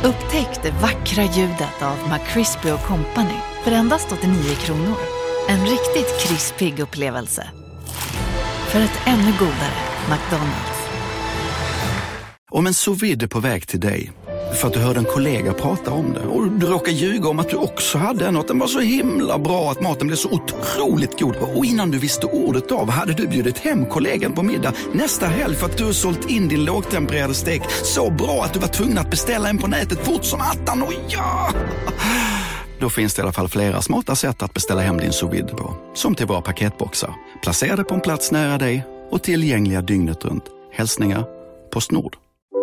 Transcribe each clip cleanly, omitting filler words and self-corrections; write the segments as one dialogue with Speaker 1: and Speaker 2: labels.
Speaker 1: Upptäck det vackra ljudet av McCrispy & Company för endast 89 kronor. En riktigt krispig upplevelse. För ett ännu godare McDonald's.
Speaker 2: Om en sous vide är på väg till dig för att du hörde en kollega prata om det och du råkar ljuga om att du också hade en och att den var så himla bra att maten blev så otroligt god. Och innan du visste ordet av hade du bjudit hem kollegan på middag nästa helg för att du har sålt in din lågtempererade stek så bra att du var tvungen att beställa en på nätet fort som attan. Och ja! Då finns det i alla fall flera smarta sätt att beställa hem din sous vide på. Som till våra paketboxar. Placerade på en plats nära dig och tillgängliga dygnet runt. Hälsningar PostNord.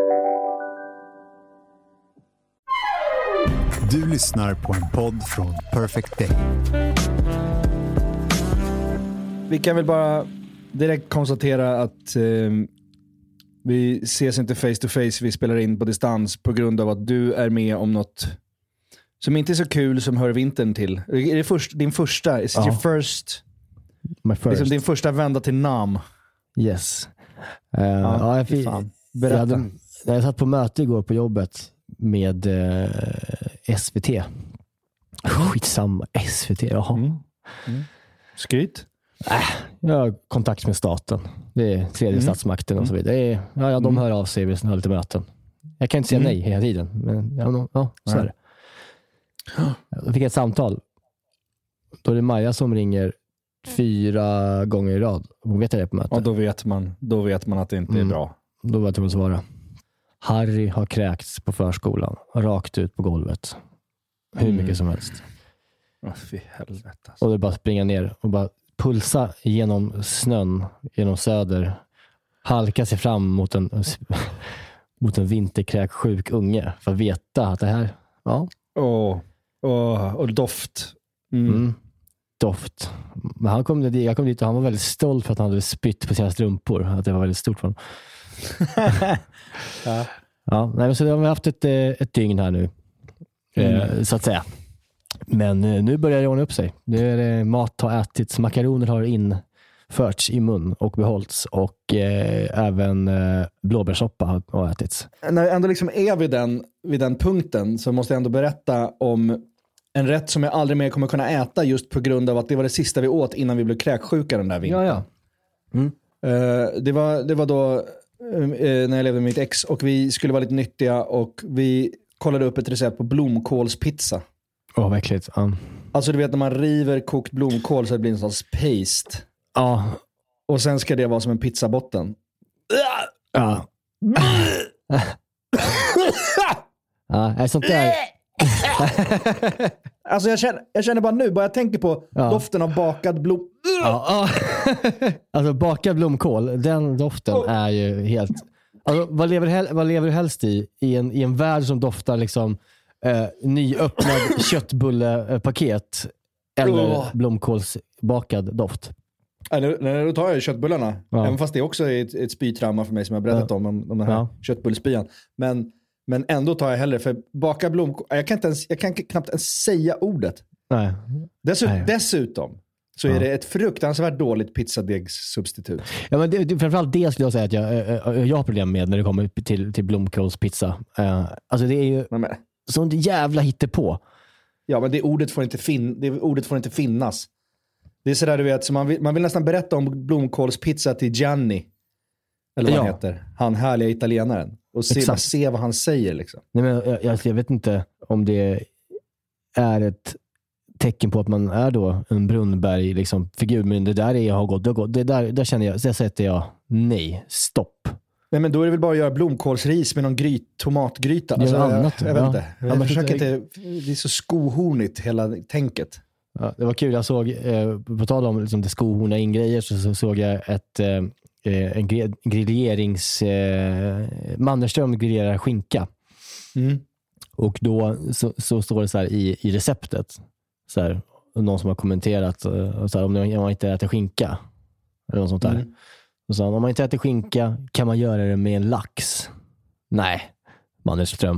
Speaker 3: Du lyssnar på en podd från Perfect Day.
Speaker 4: Vi kan väl bara direkt konstatera att vi ses inte face to face. Vi spelar in på distans på grund av att du är med om något som inte är så kul som hör vintern till. Är det din första? Is it your first?
Speaker 5: My first.
Speaker 4: Liksom din första vända till Nam.
Speaker 5: Yes. Jag satt på möte igår på jobbet med SVT. Skitsamma, SVT, jaha.
Speaker 4: Skryt?
Speaker 5: Jag har kontakt med staten. Det är tredje statsmakten och så vidare. De hör av sig vid sådana här lite möten. Jag kan inte säga nej hela tiden. Men så är det. Jag fick ett samtal. Då är det Maja som ringer 4 gånger i rad. Hon vet det på mötet.
Speaker 4: Och då vet man att det inte är bra.
Speaker 5: Då var jag tvungen att svara. Harry har kräkts på förskolan. Rakt ut på golvet. Hur mycket som helst.
Speaker 4: Fy helvete alltså.
Speaker 5: Och det bara springa ner och bara pulsa genom snön, genom söder. Halka sig fram mot en vinterkräksjuk unge. För att veta att det här,
Speaker 4: och doft.
Speaker 5: Doft. Men jag kom dit och han var väldigt stolt för att han hade spytt på sina strumpor. Att det var väldigt stort för honom. Så vi har haft ett dygn här nu. Så att säga. Men nu börjar det ordna upp sig. Nu är det mat har ätits. Makaroner har införts i mun och behållits. Och även blåbärssoppa har ätits.
Speaker 4: När jag ändå liksom är vid den punkten så måste jag ändå berätta om en rätt som jag aldrig mer kommer kunna äta just på grund av att det var det sista vi åt innan vi blev kräksjuka den där vintern. Det var då när jag levde med mitt ex och vi skulle vara lite nyttiga och vi kollade upp ett recept på blomkålspizza.
Speaker 5: Vad äckligt.
Speaker 4: Alltså du vet när man river kokt blomkål så det blir en sån paste.
Speaker 5: Ja.
Speaker 4: Och sen ska det vara som en pizzabotten.
Speaker 5: Ja. Ja, sånt där.
Speaker 4: Alltså jag känner bara nu, bara jag tänker på doften av bakad blom.
Speaker 5: Alltså bakad blomkål, den doften är ju helt... Alltså, vad lever du helst i en värld som doftar liksom nyöppnad köttbullepaket eller blomkålsbakad doft?
Speaker 4: Nu tar jag köttbullarna. Även fast det också är ett spytrauma för mig som jag berättat om den här köttbullspyan. Men ändå tar jag hellre för baka blomkål. Jag kan knappt ens säga ordet. Nej. Dessutom så är det ett fruktansvärt dåligt pizzadegssubstitut. Ja, men
Speaker 5: framförallt det skulle jag säga att jag har problem med när det kommer till blomkålspizza. Alltså det är ju sånt jävla hittepå.
Speaker 4: Ja, men det ordet får inte finnas. Det är sådär du vet, så man vill nästan berätta om blomkålspizza till Gianni. Eller vad han heter. Han härliga italienaren. Och se vad han säger liksom. Nej,
Speaker 5: men jag vet inte om det är ett tecken på att man är då en Brunnberg liksom figur, men det där har gått. Det där känner jag, så sätter jag nej, stopp.
Speaker 4: Nej, men då är det väl bara att göra blomkålsris med någon tomatgryta. Alltså, jag vet inte. Jag försöker inte. Det är så skohornigt hela tänket.
Speaker 5: Ja, det var kul, jag såg på tal om liksom, det skohorna in-grejer så såg jag en Mannerström grillerar skinka. Och då så står det så här i receptet så här, någon som har kommenterat så här, om man inte äter skinka eller något sånt där. Och så, om man inte äter skinka kan man göra det med en lax. Nej, Mannerström.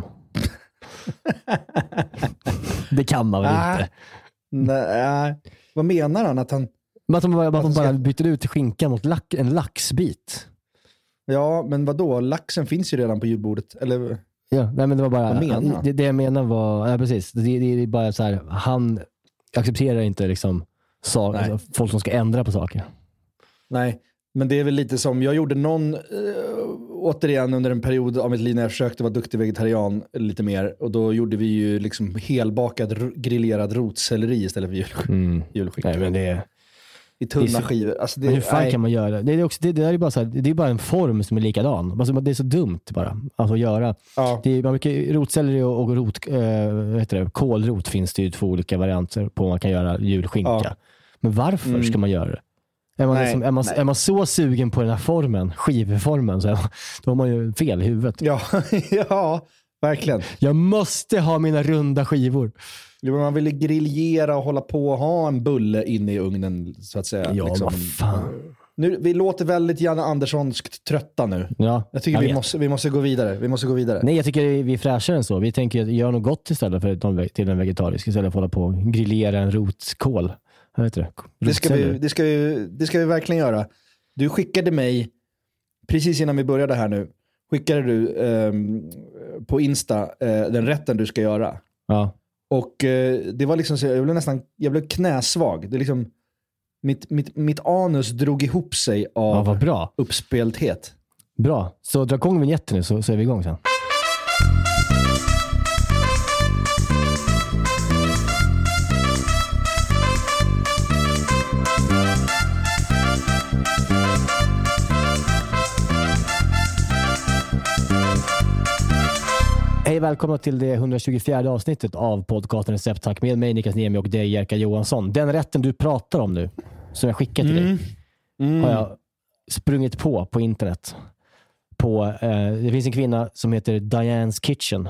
Speaker 5: Det kan man väl inte.
Speaker 4: Nej. Vad menar han? Att han
Speaker 5: bara byter ut skinkan mot en laxbit.
Speaker 4: Ja, men vadå? Laxen finns ju redan på julbordet. Eller?
Speaker 5: Ja, nej, men det var bara...
Speaker 4: Vad menar han?
Speaker 5: Det jag menar var... Ja, precis. Det är bara så här... Han accepterar inte liksom alltså, folk som ska ändra på saker.
Speaker 4: Nej, men det är väl lite som... Jag gjorde återigen under en period av mitt liv när jag försökte vara duktig vegetarian lite mer. Och då gjorde vi ju liksom helbakad grillerad rotselleri istället för julskinka.
Speaker 5: Nej, men det är...
Speaker 4: I tunna skivor. Alltså
Speaker 5: men hur fan kan man göra? Det är bara så här, det är bara en form som är likadan. Alltså, det är så dumt bara. Alltså att göra. Ja. Rotselleri och kålrot finns det ju 2 olika varianter på man kan göra julskinka. Ja. Men varför ska man göra det? Är man så sugen på den här formen, skivformen, så då har man ju fel i huvudet.
Speaker 4: Ja, ja, verkligen.
Speaker 5: Jag måste ha mina runda skivor.
Speaker 4: Jo, man ville griljera och hålla på och ha en bulle inne i ugnen, så att säga.
Speaker 5: Ja, liksom. Vad fan.
Speaker 4: Nu, vi låter väldigt Janne Anderssonskt trötta nu.
Speaker 5: Ja,
Speaker 4: jag tycker vi måste gå vidare. Nej,
Speaker 5: jag tycker vi är fräschare än så. Vi tänker göra något gott istället för till en vegetarisk. Istället för att hålla på och grillera en rotkål.
Speaker 4: Det ska vi verkligen göra. Du skickade mig, precis innan vi började här nu, skickade du på Insta den rätten du ska göra.
Speaker 5: Ja.
Speaker 4: Och det var liksom så, jag blev knäsvag. Det liksom mitt anus drog ihop sig av
Speaker 5: vad bra.
Speaker 4: Uppspelthet.
Speaker 5: Bra. Så dra igång vignetten nu så är vi igång sen. Hej, välkomna till det 124 avsnittet av podcasten Recept Tack med mig Niklas Niemi och dig Jerka Johansson. Den rätten du pratar om nu, som jag skickade till dig, har jag sprungit på internet. Det finns en kvinna som heter Diane's Kitchen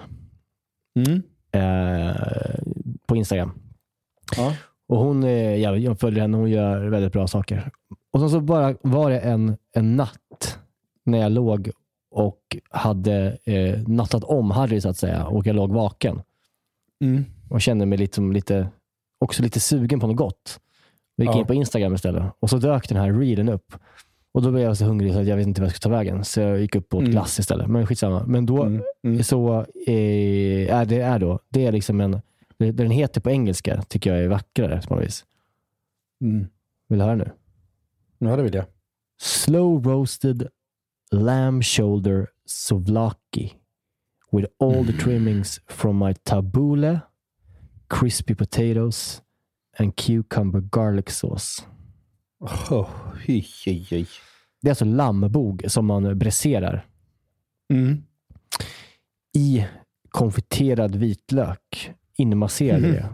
Speaker 5: på Instagram. Ja. Och jag följer henne, hon gör väldigt bra saker. Och så bara var det en natt när jag låg och hade nattat om Harry så att säga, och jag låg vaken. Och kände mig lite sugen på något gott. Vi gick in på Instagram istället. Och så dök den här reelen upp. Och då blev jag så hungrig så att jag vet inte vad jag ska ta vägen. Så jag gick upp på ett glass istället. Men skitsamma. Men då det är liksom den heter på engelska tycker jag är vackrare på något vis. Vill du höra nu?
Speaker 4: Ja, det vill jag.
Speaker 5: Slow roasted lamb shoulder souvlaki with all the trimmings from my tabbouleh, crispy potatoes and cucumber garlic sauce. Det är alltså lammbog som man bräserar i konfiterad vitlök, inmasserade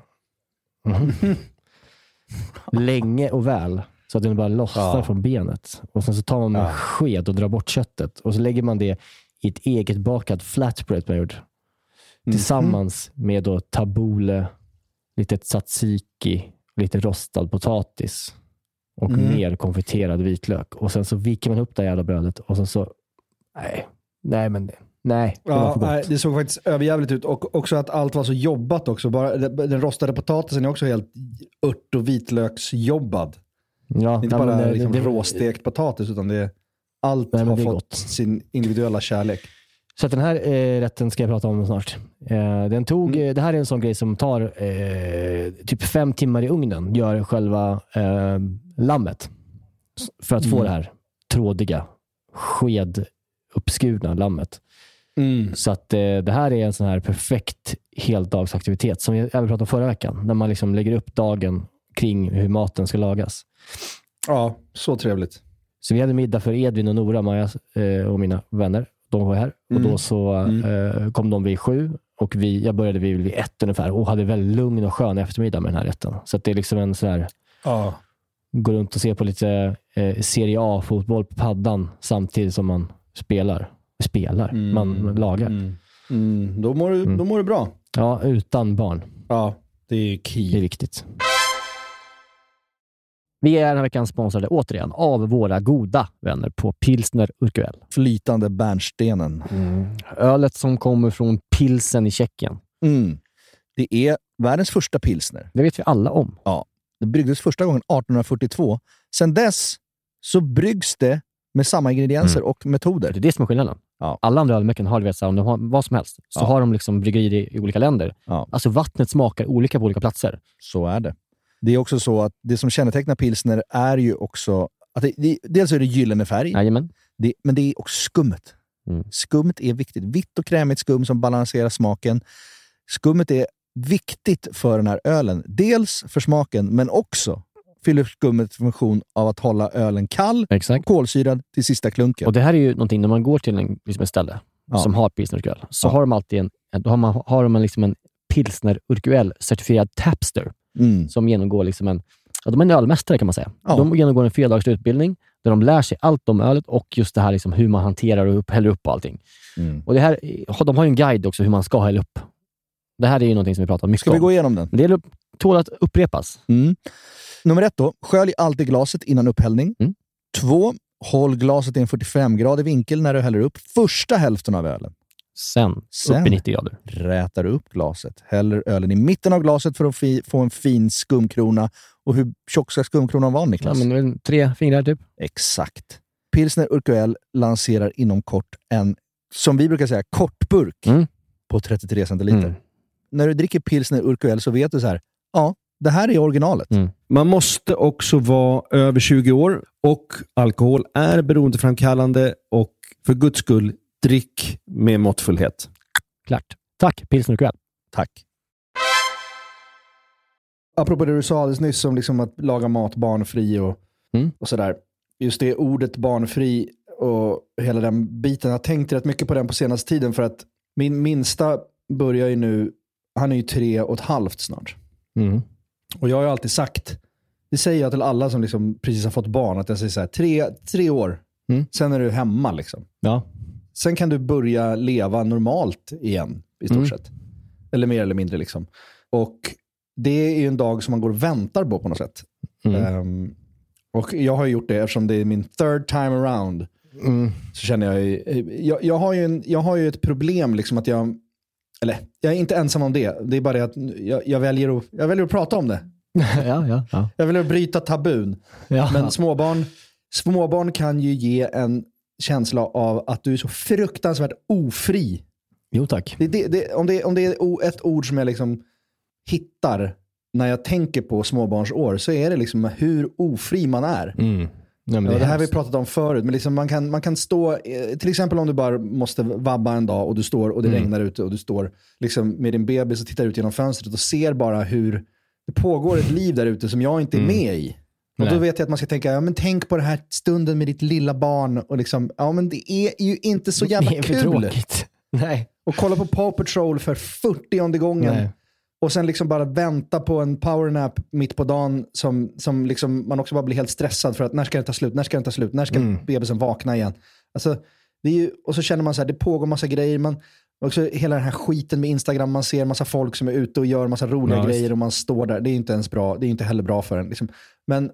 Speaker 5: länge och väl så att den bara lossnar från benet. Och sen så tar man en sked och drar bort köttet. Och så lägger man det i ett eget bakad flatbread man gjort. Tillsammans med då tabbouleh, lite tzatziki, lite rostad potatis och mer konfiterad vitlök. Och sen så viker man upp det jävla brödet. Och sen så... Nej.
Speaker 4: Det såg faktiskt överjävligt ut. Och också att allt var så jobbat också. Bara, den rostade potatisen är också helt ört- och vitlöksjobbad.
Speaker 5: Ja,
Speaker 4: inte bara råstekt potatis, utan allt har fått gott. Sin individuella kärlek.
Speaker 5: Så att den här rätten ska jag prata om snart. Det här är en sån grej som tar typ 5 timmar i ugnen. Gör själva lammet. För att få det här trådiga, skeduppskurna lammet. Så att det här är en sån här perfekt heldagsaktivitet som jag pratade om förra veckan. När man liksom lägger upp dagen kring hur maten ska lagas. Ja,
Speaker 4: så trevligt.
Speaker 5: Så vi hade middag för Edvin och Nora, Maja och mina vänner. De var här. Och då så kom de vid 7 och jag började vid 1 ungefär och hade väldigt lugn och skön eftermiddag med den här rätten. Så att det är liksom en sån här gå runt och se på lite Serie A-fotboll på paddan samtidigt som man spelar. Man lagar.
Speaker 4: Då mår du bra.
Speaker 5: Ja, utan barn.
Speaker 4: Ja, det är key.
Speaker 5: Det är viktigt. Vi är den här veckan sponsrade återigen av våra goda vänner på Pilsner Urquell.
Speaker 4: Flytande bärnstenen.
Speaker 5: Ölet som kommer från Pilsen i Tjeckien.
Speaker 4: Det är världens första pilsner.
Speaker 5: Det vet vi alla om.
Speaker 4: Ja, det bryggdes första gången 1842. Sen dess så bryggs det med samma ingredienser och metoder.
Speaker 5: Det är det som är skillnaden. Ja. Alla andra ölmärken har, vet, så här, om de har vad som helst, så har de liksom bryggerier i olika länder. Ja. Alltså vattnet smakar olika på olika platser.
Speaker 4: Så är det. Det är också så att det som kännetecknar pilsner är ju också att dels är det gyllene färg.
Speaker 5: Jajamän.
Speaker 4: Men det är också skummet. Skummet är viktigt. Vitt och krämigt skum som balanserar smaken. Skummet är viktigt för den här ölen. Dels för smaken, men också fyller skummet funktion av att hålla ölen kall, kolsyrad till sista klunken.
Speaker 5: Och det här är ju någonting, när man går till ett ställe som har pilsnerurquell, så har de alltid har de liksom en pilsnerurquell certifierad tapster som genomgår liksom de är en ölmästare, kan man säga. Ja. De genomgår en 4-dagars utbildning där de lär sig allt om ölet och just det här liksom hur man hanterar och häller upp och allting. Och det här, de har ju en guide också hur man ska hälla upp. Det här är ju någonting som vi pratar mycket om.
Speaker 4: Ska vi gå igenom den?
Speaker 5: Men det tål att upprepas.
Speaker 4: Nummer 1 då. Skölj alltid glaset innan upphällning. 2. Håll glaset i en 45-gradig vinkel när du häller upp första hälften av ölen.
Speaker 5: Sen upp i 90 grader.
Speaker 4: Rätar upp glaset. Häller ölen i mitten av glaset för att få en fin skumkrona. Och hur tjock ska skumkronan vara, Niklas?
Speaker 5: Ja, men 3 fingrar typ.
Speaker 4: Exakt. Pilsner Urquell lanserar inom kort en, som vi brukar säga, kortburk på 33 centiliter. När du dricker Pilsner Urquell så vet du så här, ja, det här är originalet.
Speaker 6: Man måste också vara över 20 år och alkohol är beroendeframkallande, och för Guds skull, drick med måttfullhet.
Speaker 5: Klart. Tack, Pilsner Urquell.
Speaker 4: Tack. Apropå det du sa alldeles nyss om liksom att laga mat barnfri och sådär. Just det ordet barnfri och hela den biten. Jag har tänkt rätt mycket på den på senaste tiden, för att min minsta börjar ju nu, han är ju 3,5 snart. Och jag har ju alltid sagt, det säger jag till alla som liksom precis har fått barn, att jag säger så här, 3 år, sen är du hemma liksom.
Speaker 5: Ja.
Speaker 4: Sen kan du börja leva normalt igen i stort sett. Eller mer eller mindre liksom. Och det är ju en dag som man går och väntar på något sätt. Och jag har gjort det eftersom det är min third time around. Så känner jag har ju ett problem liksom, att jag är inte ensam om det. Det är bara det att jag väljer att prata om det.
Speaker 5: Ja.
Speaker 4: Jag väljer att bryta tabun. Ja. Men småbarn kan ju ge en känsla av att du är så fruktansvärt ofri.
Speaker 5: Jo, tack.
Speaker 4: Om det är ett ord som jag liksom hittar när jag tänker på småbarnsår, så är det liksom hur ofri man är. Ja, det här har vi pratat om förut, men liksom man kan stå, till exempel om du bara måste vabba en dag och du står och det regnar ute och du står liksom med din bebis och tittar ut genom fönstret och ser bara hur det pågår ett liv där ute som jag inte är med i. Och då vet jag att man ska tänka, ja men tänk på den här stunden med ditt lilla barn och liksom, ja men det är ju inte så jävla kul.
Speaker 5: Nej.
Speaker 4: Och kolla på Paw Patrol för 40:e gången. Nej. Och sen liksom bara vänta på en powernap mitt på dagen som liksom man också bara blir helt stressad för att när ska det ta slut? När ska bebisen vakna igen? Alltså, det är ju, och så känner man så här, det pågår massa grejer. Man, också hela den här skiten med Instagram, man ser massa folk som är ute och gör massa roliga grejer och man står där. Det är inte ens bra, det är inte heller bra för en. Liksom. Men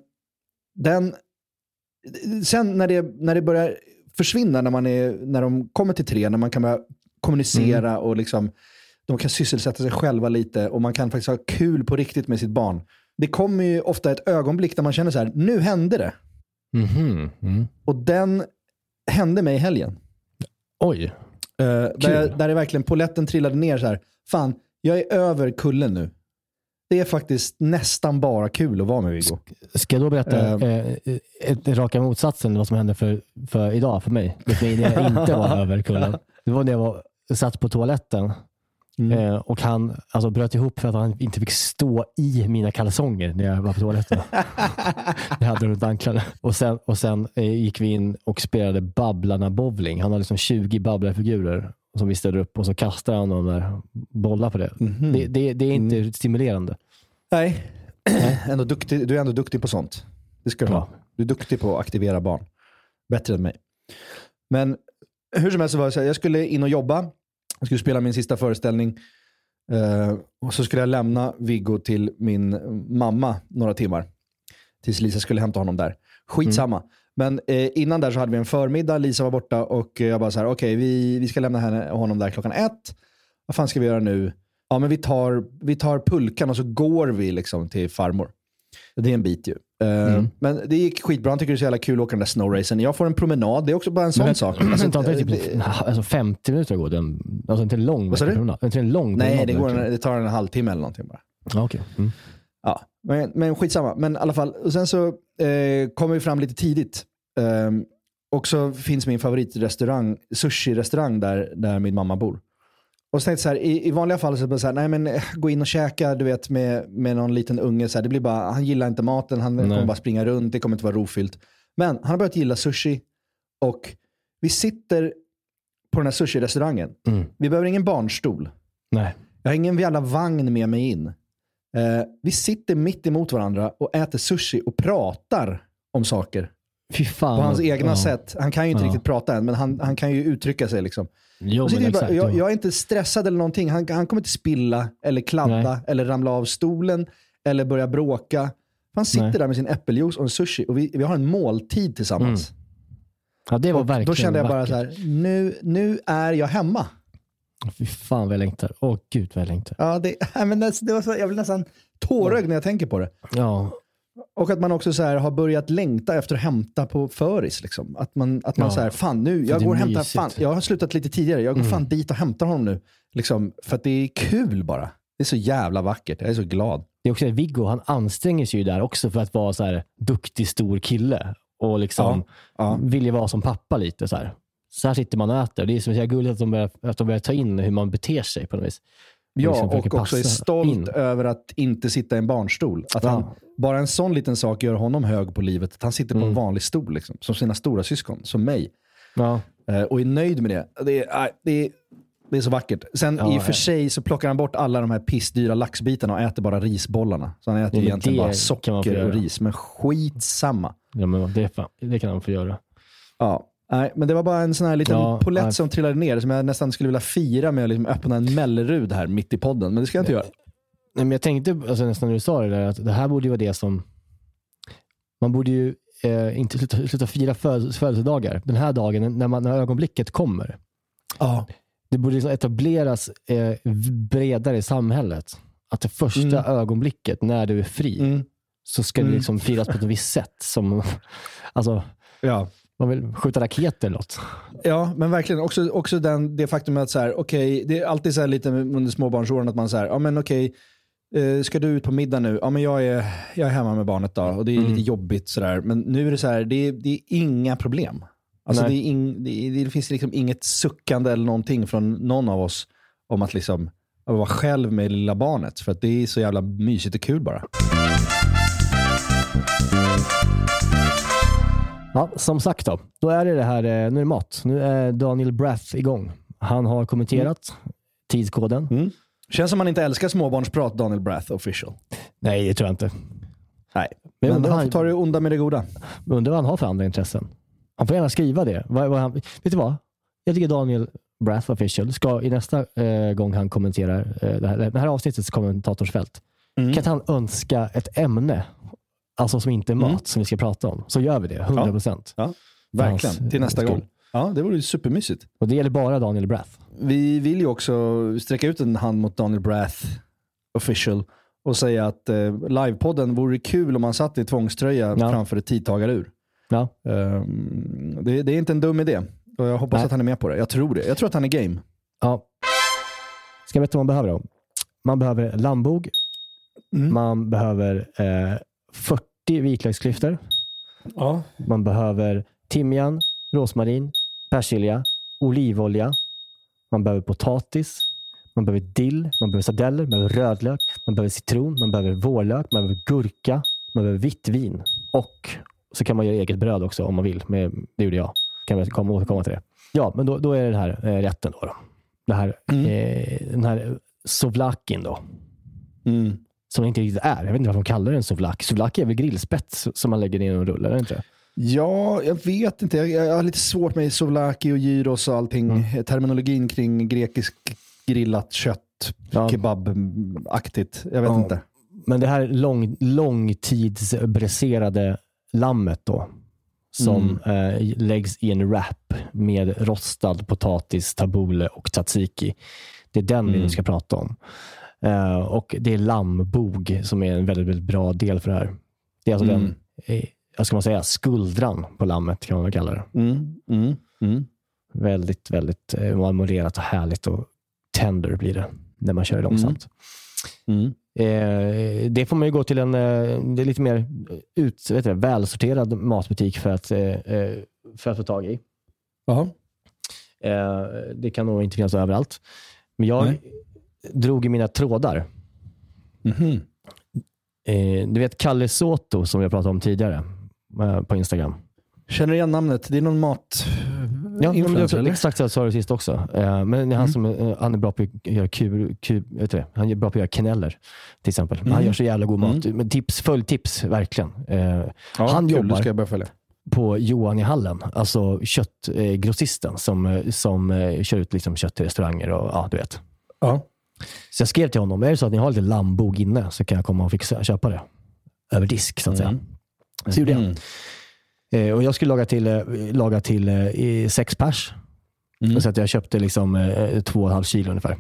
Speaker 4: sen när det börjar försvinna, när de kommer till 3, när man kan börja kommunicera och liksom de kan sysselsätta sig själva lite och man kan faktiskt ha kul på riktigt med sitt barn. Det kommer ju ofta ett ögonblick där man känner så här, nu hände det. Och den hände mig i helgen.
Speaker 5: Oj.
Speaker 4: Där är verkligen poletten trillade ner så här. Fan, jag är över kullen nu. Det är faktiskt nästan bara kul att vara med Viggo.
Speaker 5: Ska jag då berätta ett raka motsatsen vad som hände för idag för mig? När jag inte var över kullen. Det var när jag satt på toaletten. Och han bröt ihop för att han inte fick stå i mina kalsonger när jag var på toaletten. Jag hade runt anklarna. Och sen gick vi in och spelade Babblarna bowling. Han hade liksom 20 babblarfigurer som vi ställde upp och så kastade han de där bollar på det. Det är inte stimulerande.
Speaker 4: Nej. Ändå duktig, du är ändå duktig på sånt. Det ska du ha. Du är duktig på att aktivera barn. Bättre än mig. Men hur som helst så var det så här, jag skulle in och jobba. Jag skulle spela min sista föreställning. Och så skulle jag lämna Viggo till min mamma några timmar. Tills Lisa skulle hämta honom där. Skitsamma. Men innan där så hade vi en förmiddag. Lisa var borta och jag bara så här, okej, vi ska lämna honom där 1:00. Vad fan ska vi göra nu? Ja, men vi tar pulkan och så går vi liksom till farmor. Det är en bit ju. Men det gick skitbra. Han tycker det är så jävla kul att åka den där snowracen. Jag får en promenad. Det är också bara en sån sak.
Speaker 5: Alltså 50 minuter går den. Alltså inte en lång promenad. Inte en lång
Speaker 4: Nej, det tar en halvtimme eller någonting bara.
Speaker 5: Okej.
Speaker 4: Ja, men skitsamma. Men i alla fall. Och sen så kommer vi fram lite tidigt. Och så finns min favoritrestaurang, sushi-restaurang där min mamma bor. Och så tänkte så här, i vanliga fall så bara så här, nej men gå in och käka, du vet, med någon liten unge så här, det blir bara, han gillar inte maten, han kommer bara springa runt, det kommer inte vara rofyllt. Men han har börjat gilla sushi och vi sitter på den här sushi-restaurangen. Vi behöver ingen barnstol.
Speaker 5: Nej.
Speaker 4: Jag har ingen jävla vagn med mig in. Vi sitter mitt emot varandra och äter sushi och pratar om saker.
Speaker 5: Fy fan.
Speaker 4: På hans egna sätt. Han kan ju inte riktigt prata än, men han kan ju uttrycka sig liksom.
Speaker 5: Jo, men
Speaker 4: exakt, jag är inte stressad eller någonting. Han kommer inte spilla eller kladda eller ramla av stolen eller börja bråka. Han sitter där med sin äppeljuice och en sushi och vi har en måltid tillsammans.
Speaker 5: Ja, det var verkligen
Speaker 4: då kände jag bara
Speaker 5: vackert.
Speaker 4: så här, nu är jag hemma.
Speaker 5: Fy fan vad jag längtar. Gud vad jag längtar.
Speaker 4: Ja, det var så, jag blir nästan tårögd när jag tänker på det.
Speaker 5: Ja.
Speaker 4: Och att man också så här har börjat längta efter att hämta på föris liksom. Att man så här, fan nu, jag går och hämtar, fan, jag har slutat lite tidigare, jag går fan dit och hämtar honom nu. Liksom, för att det är kul bara. Det är så jävla vackert, jag är så glad.
Speaker 5: Det är också Viggo, han anstränger sig ju där också för att vara så här duktig stor kille. Och liksom vill ju vara som pappa lite så här. Så här sitter man och äter. Det är så gulligt att de börjar ta in hur man beter sig på något vis.
Speaker 4: Ja,
Speaker 5: liksom
Speaker 4: och också är stolt över att inte sitta i en barnstol. Att han, bara en sån liten sak gör honom hög på livet. Att han sitter på en vanlig stol liksom, som sina stora syskon, som mig.
Speaker 5: Ja.
Speaker 4: Och är nöjd med det. Det är så vackert. Sen i och för sig så plockar han bort alla de här pissdyra laxbitarna och äter bara risbollarna. Så han äter egentligen bara socker och ris. Men skitsamma.
Speaker 5: Ja, men det kan han få göra.
Speaker 4: Ja. Nej, men det var bara en sån här liten polett som trillade ner som jag nästan skulle vilja fira med att liksom öppna en Mellerud här mitt i podden. Men det ska jag inte göra.
Speaker 5: Nej, men jag tänkte alltså, nästan när du sa det där att det här borde ju vara det som man borde ju inte sluta fira födelsedagar. Den här dagen när ögonblicket kommer.
Speaker 4: Ja.
Speaker 5: Det borde liksom etableras bredare i samhället. Att det första ögonblicket när du är fri så ska det liksom firas på ett visst sätt. Som, alltså, man vill skjuta raketer eller något. Ja, men verkligen. Också det faktum att så här, okej, det är alltid så här lite under småbarnsåren att man så här, ja men okej, ska du ut på middag nu? Ja men jag är hemma med barnet då och det är lite jobbigt sådär. Men nu är det så här, det är inga problem. Alltså det finns liksom inget suckande eller någonting från någon av oss om att liksom att vara själv med lilla barnet. För att det är så jävla mysigt och kul bara. Ja, som sagt då är det här, nu är det mat. Nu är Daniel Brath igång. Han har kommenterat tidskoden. Känns som man inte älskar småbarnsprat, Daniel Brath official. Nej, det tror jag inte. Nej, men han tar det onda med det goda. Undrar vad han har för andra intressen. Han får gärna skriva det. Vet du vad? Jag tycker Daniel Brath official ska i nästa gång han kommenterar det här avsnittets kommentatorsfält. Kan han önska ett ämne alltså som inte är mat som vi ska prata om, så gör vi det 100%. Ja, verkligen. Till nästa gång. Ja, det vore ju supermysigt. Och det gäller bara Daniel Brath. Vi vill ju också sträcka ut en hand mot Daniel Brath official och säga att livepodden vore kul om man satt i tvångströja framför ett tidtagarur. Ja. Det är inte en dum idé. Och jag hoppas att han är med på det. Jag tror det. Jag tror att han är game. Ja. Ska jag berätta vad man behöver då? Man behöver lammbog. Man behöver 40 vitlöksklyftor. Ja. Man behöver timjan, rosmarin, persilja, olivolja. Man behöver potatis. Man behöver dill. Man behöver sardeller. Man behöver rödlök. Man behöver citron. Man behöver vårlök. Man behöver gurka. Man behöver vitt vin. Och så kan man göra eget bröd också om man vill. Det gjorde jag. Kan vi återkomma till det. Ja, men då är det den här rätten då. Det här, den här souvlakin då. Som inte riktigt är. Jag vet inte vad de kallar den souvlaki. Souvlaki är väl grillspett som man lägger ner i en rulle, eller inte? Ja, jag vet inte. Jag har lite svårt med souvlaki och gyros och allting. Terminologin kring grekisk grillat kött, kebab-aktigt. Jag vet inte. Men det här långtidsbräserade lammet då, som läggs i en wrap med rostad potatis, tabbouleh och tzatziki. Det är den vi ska prata om. Och det är lammbog som är en väldigt, väldigt bra del för det här. Det är alltså den, jag ska man säga, skuldran på lammet kan man väl kalla det. Väldigt, väldigt marmorerat och härligt och tender blir det när man kör långsamt. Det får man ju gå till en det är lite mer välsorterad matbutik för att få tag i.
Speaker 4: Ja.
Speaker 5: Det kan nog inte finnas överallt. Men jag drog i mina trådar. Du vet Kalle Soto som jag pratade om tidigare på Instagram.
Speaker 4: Känner igen namnet? Det är någon mat...
Speaker 5: Ja, men exakt så jag sa det sist också. Men han är bra på att göra han är bra på att göra kneller till exempel. Han gör så jävla god mat. Men följ tips verkligen. Han jobbar
Speaker 4: ska jag börja följa.
Speaker 5: På Johan i Hallen, alltså köttgrossisten som kör ut liksom kött till restauranger och ja, du vet.
Speaker 4: Ja.
Speaker 5: Så jag skrev till honom, är det så att ni har lite lambog inne så kan jag komma och köpa det över disk så att säga. Så gjorde jag. Och jag skulle laga till 6 pers. Så att jag köpte liksom 2,5 kilo ungefär.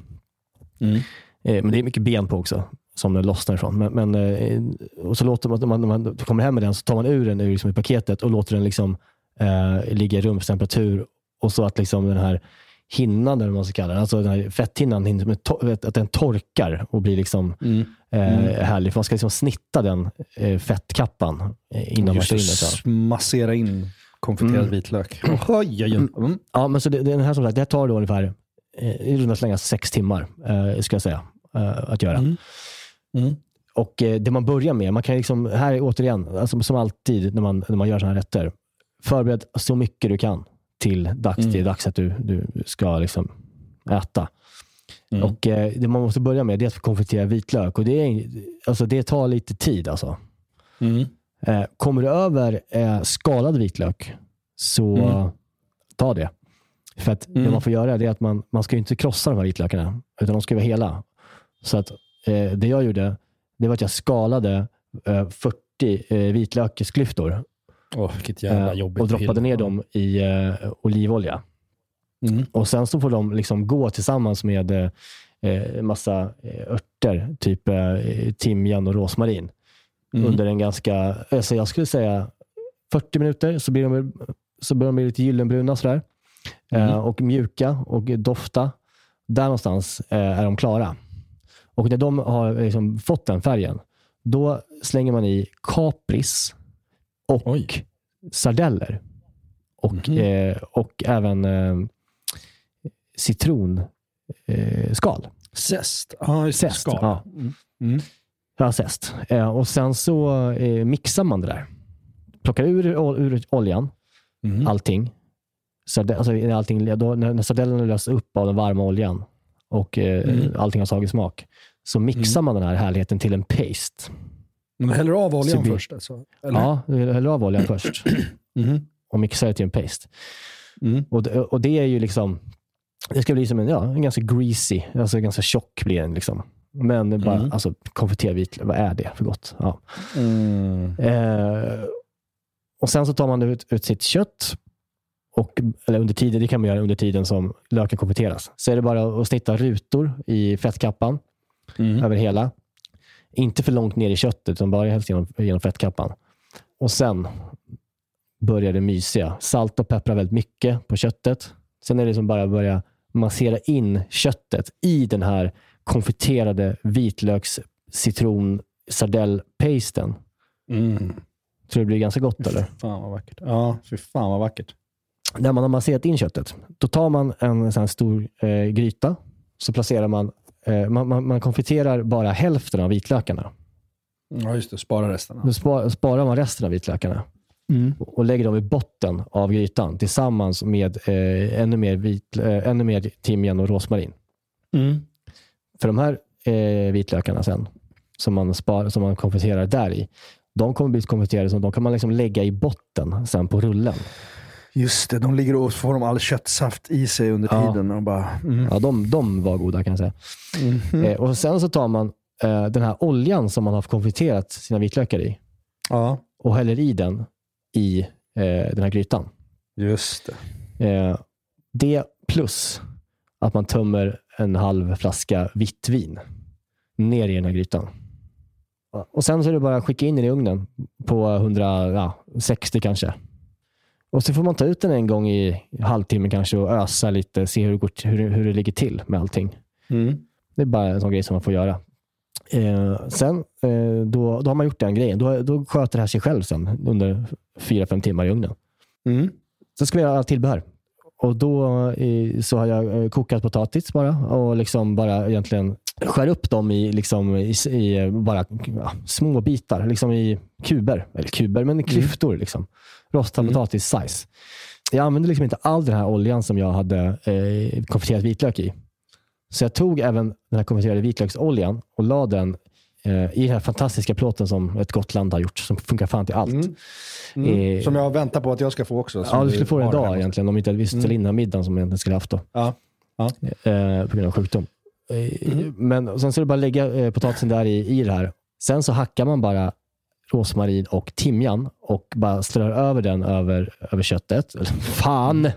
Speaker 5: Men det är mycket ben på också som den lossnar ifrån. Men och så låter man, när man kommer hem med den så tar man ur den ur liksom i paketet och låter den liksom ligga i rumstemperatur och så att liksom den här hinnan, eller vad man ska kalla den, alltså den här fetthinnan, att den torkar och blir liksom härlig. För man ska liksom snitta den fettkappan innan man kör in det.
Speaker 4: Massera in konfiterad vitlök.
Speaker 5: Ja, men så den här som sagt, det tar då ungefär i runda slänga 6 timmar ska jag säga att göra. Och det man börjar med, man kan liksom, här är återigen, alltså som alltid när man gör såna här rätter, förbered så mycket du kan till det dags att du ska liksom äta. Och det man måste börja med det är att konfitera vitlök och det tar lite tid alltså. Kommer du över skalad vitlök så ta det. För att det man får göra det är att man ska ju inte krossa de här vitlökarna utan de ska vara hela. Så att det jag gjorde, det var att jag skalade 40 vitlöksklyftor.
Speaker 4: Vilket jävla jobbigt.
Speaker 5: Och droppade ner dem i olivolja. Och sen så får de liksom gå tillsammans med massa örter, typ timjan och rosmarin. Under en ganska, alltså jag skulle säga 40 minuter så börjar de bli lite gyllenbruna sådär. Och mjuka och dofta. Där någonstans är de klara. Och när de har liksom fått den färgen, då slänger man i kapris och sardeller och även citronskal.
Speaker 4: Zest.
Speaker 5: Zest. Ja. Ja, zest. Och sen så mixar man det där. Plockar ur oljan allting. När sardellerna löser upp av den varma oljan och allting har tagit smak, så mixar man den här härligheten till en paste.
Speaker 4: Men häller av oljan först alltså? Eller?
Speaker 5: Ja, häller av oljan först. Och mixar det till en paste. Och det är ju liksom, det ska bli som en ganska greasy, alltså ganska tjock blir den liksom. Men bara, alltså konfiterad vitlök, vad är det för gott? Ja. Och sen så tar man ut sitt kött eller under tiden, det kan man göra under tiden som löken konfiteras. Så är det bara att snitta rutor i fettkappan över hela. Inte för långt ner i köttet utan bara helst genom fettkappan. Och sen börjar det mysiga. Salt och peppra väldigt mycket på köttet. Sen är det som bara börja massera in köttet i den här konfiterade vitlöks citron sardellpasten. Tror det blir ganska gott eller?
Speaker 4: Fan vad vackert. Ja, för fan vad vackert.
Speaker 5: När man har masserat in köttet, då tar man en sån här stor gryta, så placerar man konfiterar bara hälften av vitlökarna.
Speaker 4: Ja just det, spara resten.
Speaker 5: Då sparar man resten av vitlökarna och lägger dem i botten av grytan tillsammans med ännu mer timjan och rosmarin. För de här vitlökarna sen som man konfiterar där i, de kommer bli konfiterade, så de kan man liksom lägga i botten sen på rullen.
Speaker 4: Just det, de ligger och får de all köttsaft i sig under tiden. Och bara,
Speaker 5: Ja, de var goda kan jag säga. Och sen så tar man den här oljan som man har konfiterat sina vitlökar i och häller i den i den här grytan.
Speaker 4: Just det.
Speaker 5: Det plus att man tömmer en halv flaska vitt vin ner i den här grytan. Och sen så är det bara att skicka in den i ugnen på 160 kanske. Och så får man ta ut den en gång i halvtimmen kanske och ösa lite, se hur det ligger till med allting. Det är bara en sån grej som man får göra. Sen då har man gjort den grejen. Då sköter det här sig själv sen under 4-5 timmar i ugnen. Så ska vi göra tillbehör. Och då så har jag kokat potatis bara och liksom bara egentligen skär upp dem i bara små bitar, liksom i kuber, men i klyftor liksom. Rostad potatis size. Jag använde liksom inte all den här oljan som jag hade konfiterat vitlök i. Så jag tog även den här konfiterade vitlöksoljan och la den i den här fantastiska plåten som ett Gotland har gjort, som funkar fan till allt.
Speaker 4: Som jag väntar på att jag ska få också.
Speaker 5: Ja, du skulle få det idag egentligen, om inte hade visst till innan middagen som jag egentligen skulle haft då.
Speaker 4: Ja.
Speaker 5: På grund av sjukdom. Men sen så är det bara lägga potatisen där i det här. Sen så hackar man bara rosmarin och timjan och bara strör över den över köttet. Fan!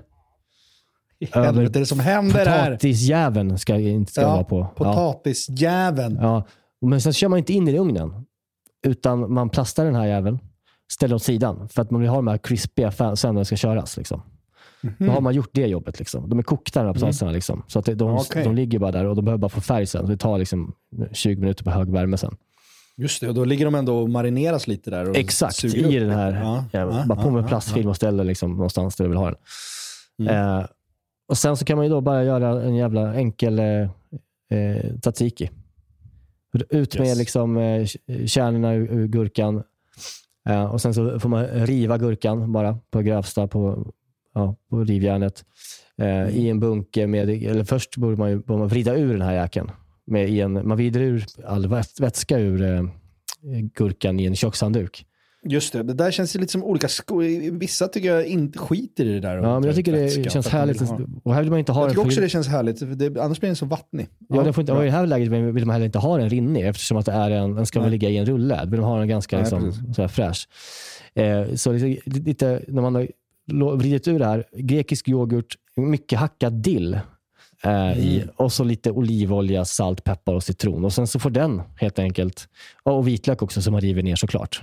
Speaker 4: Över det som händer här.
Speaker 5: Potatisjäveln ska inte vara på.
Speaker 4: Potatisjäveln.
Speaker 5: Ja. Men sen kör man inte in i ugnen. Utan man plastar den här jäveln, ställer åt sidan. För att man vill ha de här krispiga sen när det ska köras. Liksom. Då har man gjort det jobbet. Liksom. De är kokta, de här potatisarna. Liksom. Så att de ligger bara där och de behöver bara få färg sen. Så det tar liksom 20 minuter på hög värme sen.
Speaker 4: Just det, och då ligger de ändå och marineras lite där. Och
Speaker 5: exakt, i den här. Bara på med plastfilm och ställer liksom någonstans där du vill ha den. Och sen så kan man ju då bara göra en jävla enkel tzatziki. Ut med liksom kärnorna ur gurkan. Och sen så får man riva gurkan bara på grövsta på rivjärnet. I en bunke eller först borde man vrida ur den här jäkeln. Man vrider ur all vätska ur gurkan i en kökshandduk.
Speaker 4: Just det där känns lite som olika vissa tycker jag inte skiter i det där.
Speaker 5: Ja, men jag tycker det känns härligt. Och här vill man inte ha
Speaker 4: jag tycker också det känns härligt, för annars blir den så vattnig.
Speaker 5: Ja, det får inte, och i det här läget vill man heller inte ha den rinnig, eftersom att det är den ska väl ligga i en rulle. Vill man ha den ganska så här fräsch. Så lite när man har vridit ur det här, grekisk yoghurt, mycket hackad dill i, och så lite olivolja, salt, peppar och citron. Och sen så får den helt enkelt, och vitlök också som man river ner såklart.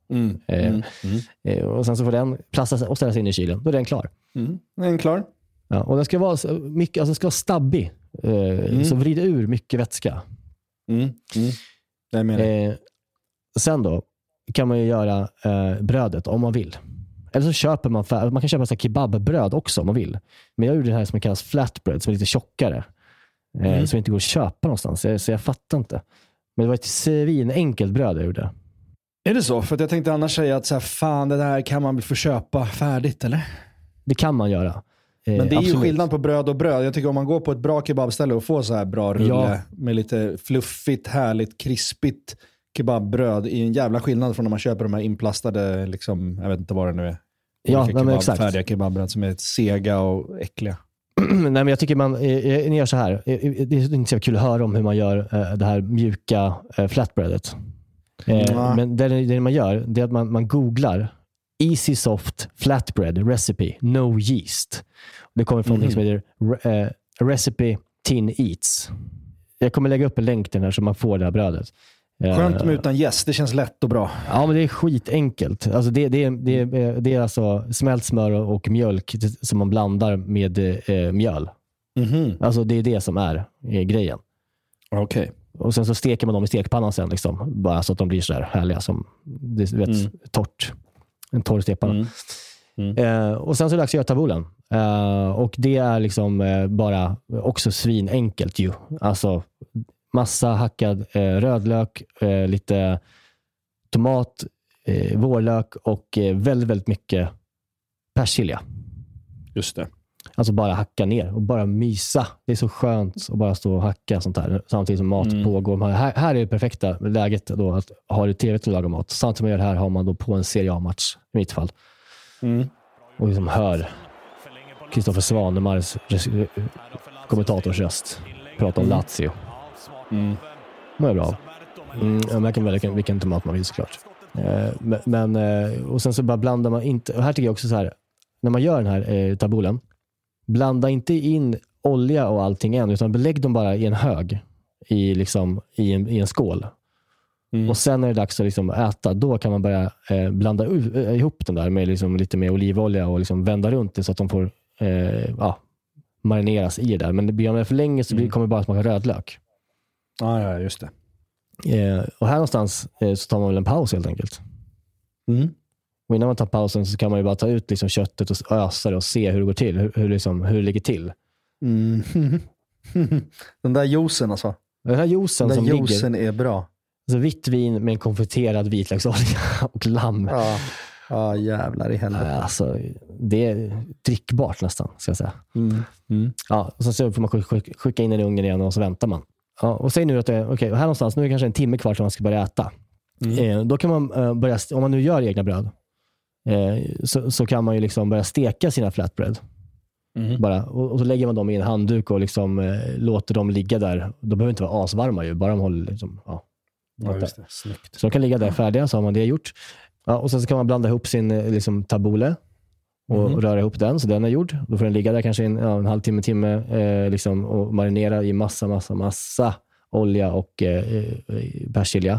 Speaker 5: Och sen så får den plastas och ställas in i kylen. Då är den klar.
Speaker 4: Den är klar.
Speaker 5: Ja, och den ska vara mycket, alltså den ska vara stabbig. Så vrid ur mycket vätska.
Speaker 4: Det menar.
Speaker 5: Sen då kan man ju göra brödet om man vill. Eller så köper man kan köpa så kebabbröd också om man vill. Men jag gjorde det här som kallas flatbread, som är lite tjockare. Som inte går att köpa någonstans. Så jag fattar inte. Men det var ett svinenkelt bröd jag gjorde.
Speaker 4: Är det så? För att jag tänkte annars säga att så här, fan, det här kan man väl få köpa färdigt, eller?
Speaker 5: Det kan man göra.
Speaker 4: Men det är
Speaker 5: absolut.
Speaker 4: ju skillnad på bröd och bröd. Jag tycker om man går på ett bra kebabställe och får så här bra rulle med lite fluffigt, härligt, krispigt kebabbröd, i en jävla skillnad från när man köper de här inplastade, liksom, jag vet inte vad det nu är.
Speaker 5: Exakt.
Speaker 4: Färdiga kebabbröd som är sega och äckliga.
Speaker 5: Nej, men jag tycker ni gör så här. Det är inte så kul att höra om hur man gör det här mjuka flatbreadet. Men det man gör, det är att man googlar Easy Soft Flatbread Recipe No Yeast. Det kommer från något som heter Recipe Tin Eats. Jag kommer lägga upp en länk till den här så man får det här brödet.
Speaker 4: Skönt med utan jäst, det känns lätt och bra. Ja,
Speaker 5: men det är skitenkelt. Alltså det är alltså smält smör och mjölk som man blandar med mjöl. Alltså det är det som är grejen.
Speaker 4: Okej.
Speaker 5: Och sen så steker man dem i stekpannan sen liksom, bara så att de blir så där härliga som torrt. En torr stekpanna. Och sen så är det dags att göra taboulen. Och det är liksom bara också svinenkelt ju. Alltså massa hackad rödlök, lite tomat, vårlök och väldigt, väldigt mycket persilja.
Speaker 4: Just det.
Speaker 5: Alltså bara hacka ner och bara mysa. Det är så skönt att bara stå och hacka sånt här samtidigt som mat pågår. Här är det perfekta läget då att ha det trevligt att laga mat. Samtidigt som man gör det här har man då på en Serie A-match i mitt fall. Och liksom hör Kristoffer Svanemars kommentatorsröst prata om Lazio. Det är bra. Man kan välja vilken tomat man vill såklart. Men och sen så bara blandar man inte. Och här tycker jag också så här, när man gör den här taboulen, blanda inte in olja och allting än, utan belägg dem bara i en hög i en skål. Och sen när det är dags att liksom äta, då kan man börja blanda ihop den där med liksom lite mer olivolja och liksom vända runt det så att de får marineras i det där. Men det blir med för länge så kommer det bara smaka rödlök.
Speaker 4: Ja, just det.
Speaker 5: Och här någonstans så tar man väl en paus helt enkelt. Och innan man tar pausen så kan man ju bara ta ut liksom köttet och ösa det och se hur det går till. Hur det ligger till.
Speaker 4: Den där juicen alltså.
Speaker 5: Den här juicen som
Speaker 4: juicen
Speaker 5: ligger.
Speaker 4: Är bra.
Speaker 5: Alltså vitt vin med en konfiterad vitlöksolja och lamm.
Speaker 4: Ja, jävlar i helvete.
Speaker 5: Alltså, det är drickbart nästan, ska jag säga. Ja, och så får man skicka in den i ugnen igen och så väntar man. Ja, och säg nu att det är okej, och här någonstans, nu är det kanske en timme kvar som man ska börja äta. Då kan man börja, om man nu gör egna bröd, så kan man ju liksom börja steka sina flatbread. Bara, och så lägger man dem i en handduk och liksom låter dem ligga där. De behöver inte vara asvarma ju, bara de håller liksom,
Speaker 4: just det. Snyggt.
Speaker 5: Så de kan ligga där färdiga, så har man det gjort. Ja, och sen så kan man blanda ihop sin liksom, tabbouleh och röra ihop den, så den är gjord. Då får den ligga där kanske en halvtimme liksom, och marinera i massa olja och persilja.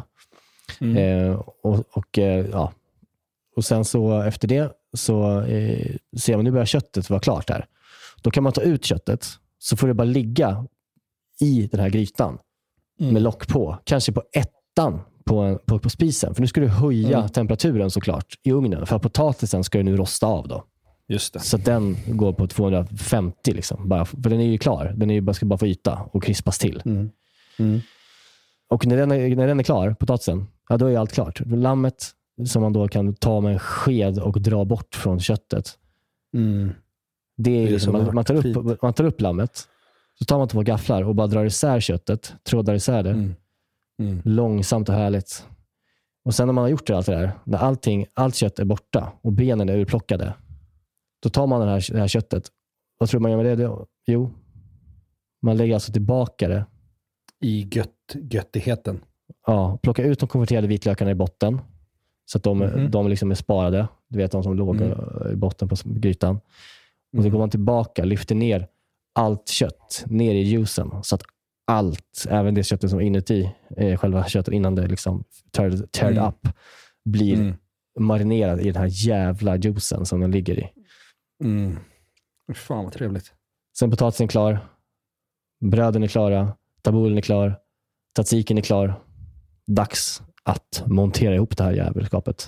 Speaker 5: Och sen så efter det så ser man, nu börjar köttet vara klart här. Då kan man ta ut köttet, så får det bara ligga i den här grytan med lock på, kanske på ettan på spisen, för nu ska du höja temperaturen såklart i ugnen, för potatisen ska ju nu rosta av då.
Speaker 4: Just det.
Speaker 5: Så den går på 250 liksom, bara, för den är ju klar, den är ju, ska bara få yta och krispas till. Och när den är klar, potatisen, då är allt klart. Lammet som man då kan ta med en sked och dra bort från köttet. Det är liksom, man tar upp lammet, så tar man 2 gafflar och bara drar isär köttet, trådar isär det. Långsamt och härligt. Och sen när man har gjort allt det där, när allt kött är borta och benen är urplockade, då tar man det här köttet. Vad tror man gör med det? Jo, man lägger alltså tillbaka det
Speaker 4: i göttigheten.
Speaker 5: Ja, plocka ut de konverterade vitlökarna i botten, så att de liksom är sparade. Du vet, de som låg i botten på grytan. Och så går man tillbaka, lyfter ner allt kött ner i juicen, så att allt, även det köttet som är inuti själva köttet innan det liksom turned up, blir marinerad i den här jävla juicen som den ligger i.
Speaker 4: Fan vad trevligt.
Speaker 5: Sen potatisen är klar, bröden är klara, taboulen är klar, tzatzikin är klar. Dags att montera ihop det här jävelskapet.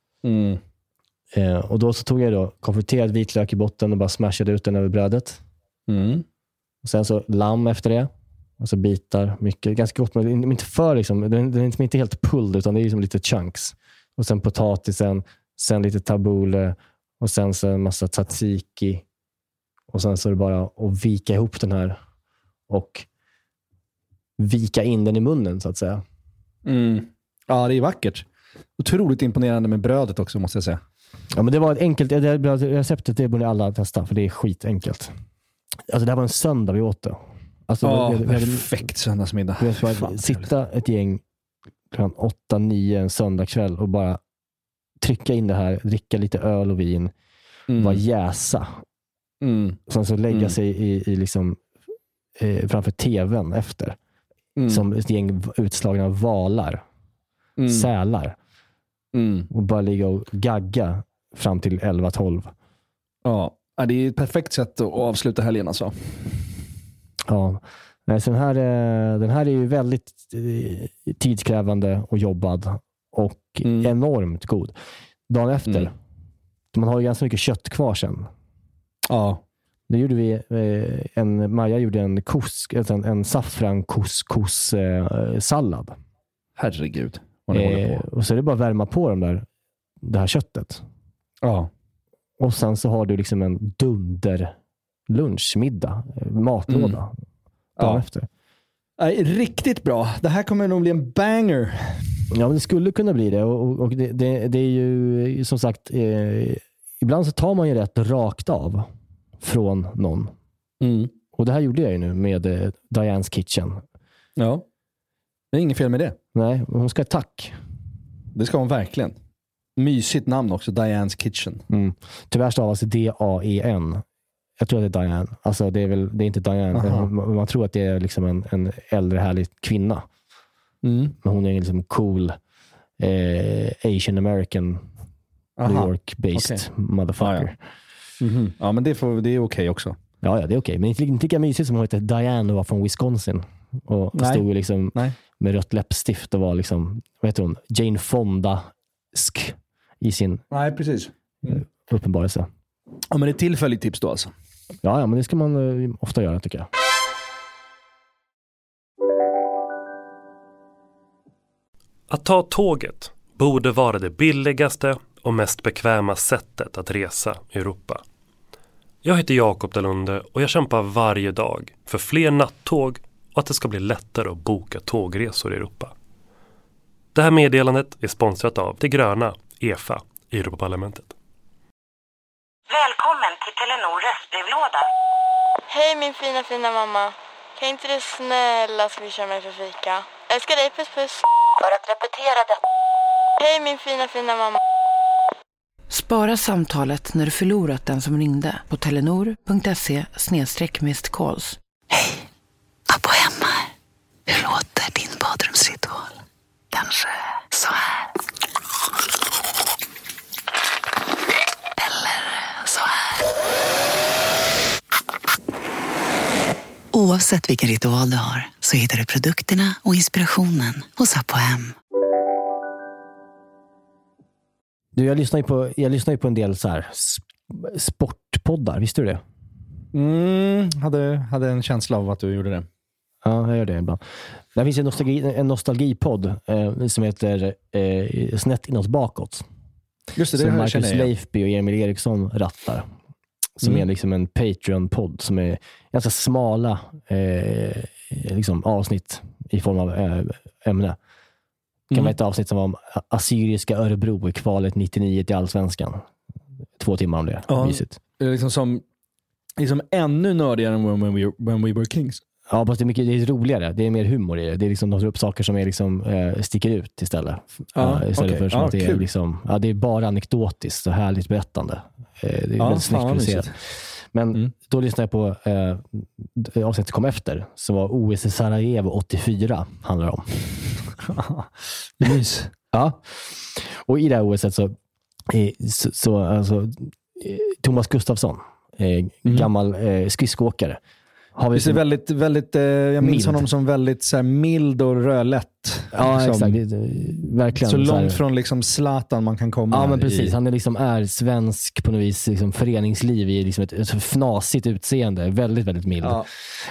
Speaker 5: Och då så tog jag då konfiterad vitlök i botten och bara smashade ut den över brödet. Och sen så lamm efter det. Och så bitar, mycket, ganska gott, men inte för liksom, den är inte helt pulled, utan det är liksom lite chunks. Och sen potatisen, sen lite tabbouleh och sen så en massa tzatziki. Och sen så är det bara att vika ihop den här och vika in den i munnen, så att säga.
Speaker 4: Ja, det är vackert. Otroligt imponerande med brödet också, måste jag säga.
Speaker 5: Ja, men det var ett enkelt receptet, det borde alla testa, för det är skitenkelt. Alltså det här var en söndag vi åt det. Alltså,
Speaker 4: perfekt söndagsmiddag.
Speaker 5: Sitta ett gäng klockan 8-9 en söndagkväll och bara trycka in det här, dricka lite öl och vin, bara jäsa. Sen så lägga sig i liksom framför tvn efter. Som ett gäng utslagna valar. Sälar. Och bara ligga och gagga fram till 11-12.
Speaker 4: Ja, det är ett perfekt sätt att avsluta helgen alltså.
Speaker 5: Ja, så den här är ju väldigt tidskrävande och jobbad och enormt god. Dagen efter, man har ju ganska mycket kött kvar sen.
Speaker 4: Ja.
Speaker 5: Då gjorde vi Maja gjorde en saffran couscous sallad.
Speaker 4: Herregud. Vad ni håller på.
Speaker 5: Och så är det bara att värma på det här köttet.
Speaker 4: Ja.
Speaker 5: Och sen så har du liksom en dunder lunchmiddag, matlåda dagen efter.
Speaker 4: Riktigt bra. Det här kommer nog bli en banger.
Speaker 5: Ja, men det skulle kunna bli det. Och det är ju som sagt, ibland så tar man ju rätt rakt av från någon. Och det här gjorde jag ju nu med Diane's Kitchen.
Speaker 4: Ja. Det är inget fel med det.
Speaker 5: Nej, hon ska tack.
Speaker 4: Det ska hon verkligen. Mysigt namn också, Diane's Kitchen.
Speaker 5: Tyvärr stavas det D-A-E-N. Jag tror att det är Diane. Alltså det är inte Diane. Man tror att det är liksom en äldre härlig kvinna. Men hon är liksom cool Asian American New York-based motherfucker.
Speaker 4: Ja, men det är okej också.
Speaker 5: Ja, det är okej. Men inte lika mysigt som hon heter Diane och var från Wisconsin. Och stod ju liksom med rött läppstift och var liksom, vad heter hon? Jane Fonda-sk i sin uppenbarelse.
Speaker 4: Ja, men det är tillfälligt tips då alltså.
Speaker 5: Ja, men det ska man ofta göra tycker jag.
Speaker 7: Att ta tåget borde vara det billigaste och mest bekväma sättet att resa i Europa. Jag heter Jakob Dalunde och jag kämpar varje dag för fler nattåg och att det ska bli lättare att boka tågresor i Europa. Det här meddelandet är sponsrat av det gröna EFA i Europaparlamentet.
Speaker 8: Välkommen till Telenor röstbrevlåda.
Speaker 9: Hej min fina mamma. Kan inte du snälla swisha mig för fika? Älskar dig, puss puss.
Speaker 8: För att repetera det.
Speaker 9: Hej min fina mamma.
Speaker 10: Spara samtalet när du förlorat den som ringde på telenor.se/missed-calls.
Speaker 8: Hej, Abbo hemma. Hur låter din badrumsritual? Kanske så här. Eller så här. Oavsett vilken ritual du har så hittar du produkterna och inspirationen hos Abbo hem.
Speaker 5: Du, jag lyssnar ju på en del så här sportpoddar, visste du det?
Speaker 4: Hade en känsla av att du gjorde det.
Speaker 5: Ja, jag gör det ibland. Det finns en nostalgipodd som heter Snett inåt bakåt.
Speaker 4: Just det,
Speaker 5: som
Speaker 4: det
Speaker 5: Marcus Leifby och Emil Eriksson rattar. Som är liksom en Patreon-podd som är ganska smala liksom avsnitt i form av ämne. Det kan vara ett avsnitt som var om Assyriska Örebro i kvalet 99 till Allsvenskan. 2 timmar om det. Mysigt.
Speaker 4: Det är liksom ännu nördigare än when we were kings.
Speaker 5: Ja, fast det är roligare. Det är mer humor i det. Det är liksom, de tar upp saker som är liksom, sticker ut istället. Istället för som att det är liksom, det är bara anekdotiskt och härligt berättande. Det är väldigt snyggt producerat. Men då lyssnade jag på avsnittet kom efter, så var OS i Sarajevo 84 handlar om.
Speaker 4: Nice.
Speaker 5: Ja. Och i det här OSet så alltså, Thomas Gustafsson, gammal skridskoåkare.
Speaker 4: Det är väldigt, väldigt, jag minns honom som väldigt så här, mild och rödlätt.
Speaker 5: Ja, liksom, exakt. Verkligen.
Speaker 4: Så långt från liksom Zlatan man kan komma.
Speaker 5: Ja, men precis. Han är liksom svensk på något vis, liksom föreningsliv i liksom ett fnasigt utseende. Väldigt, väldigt mild. Ja.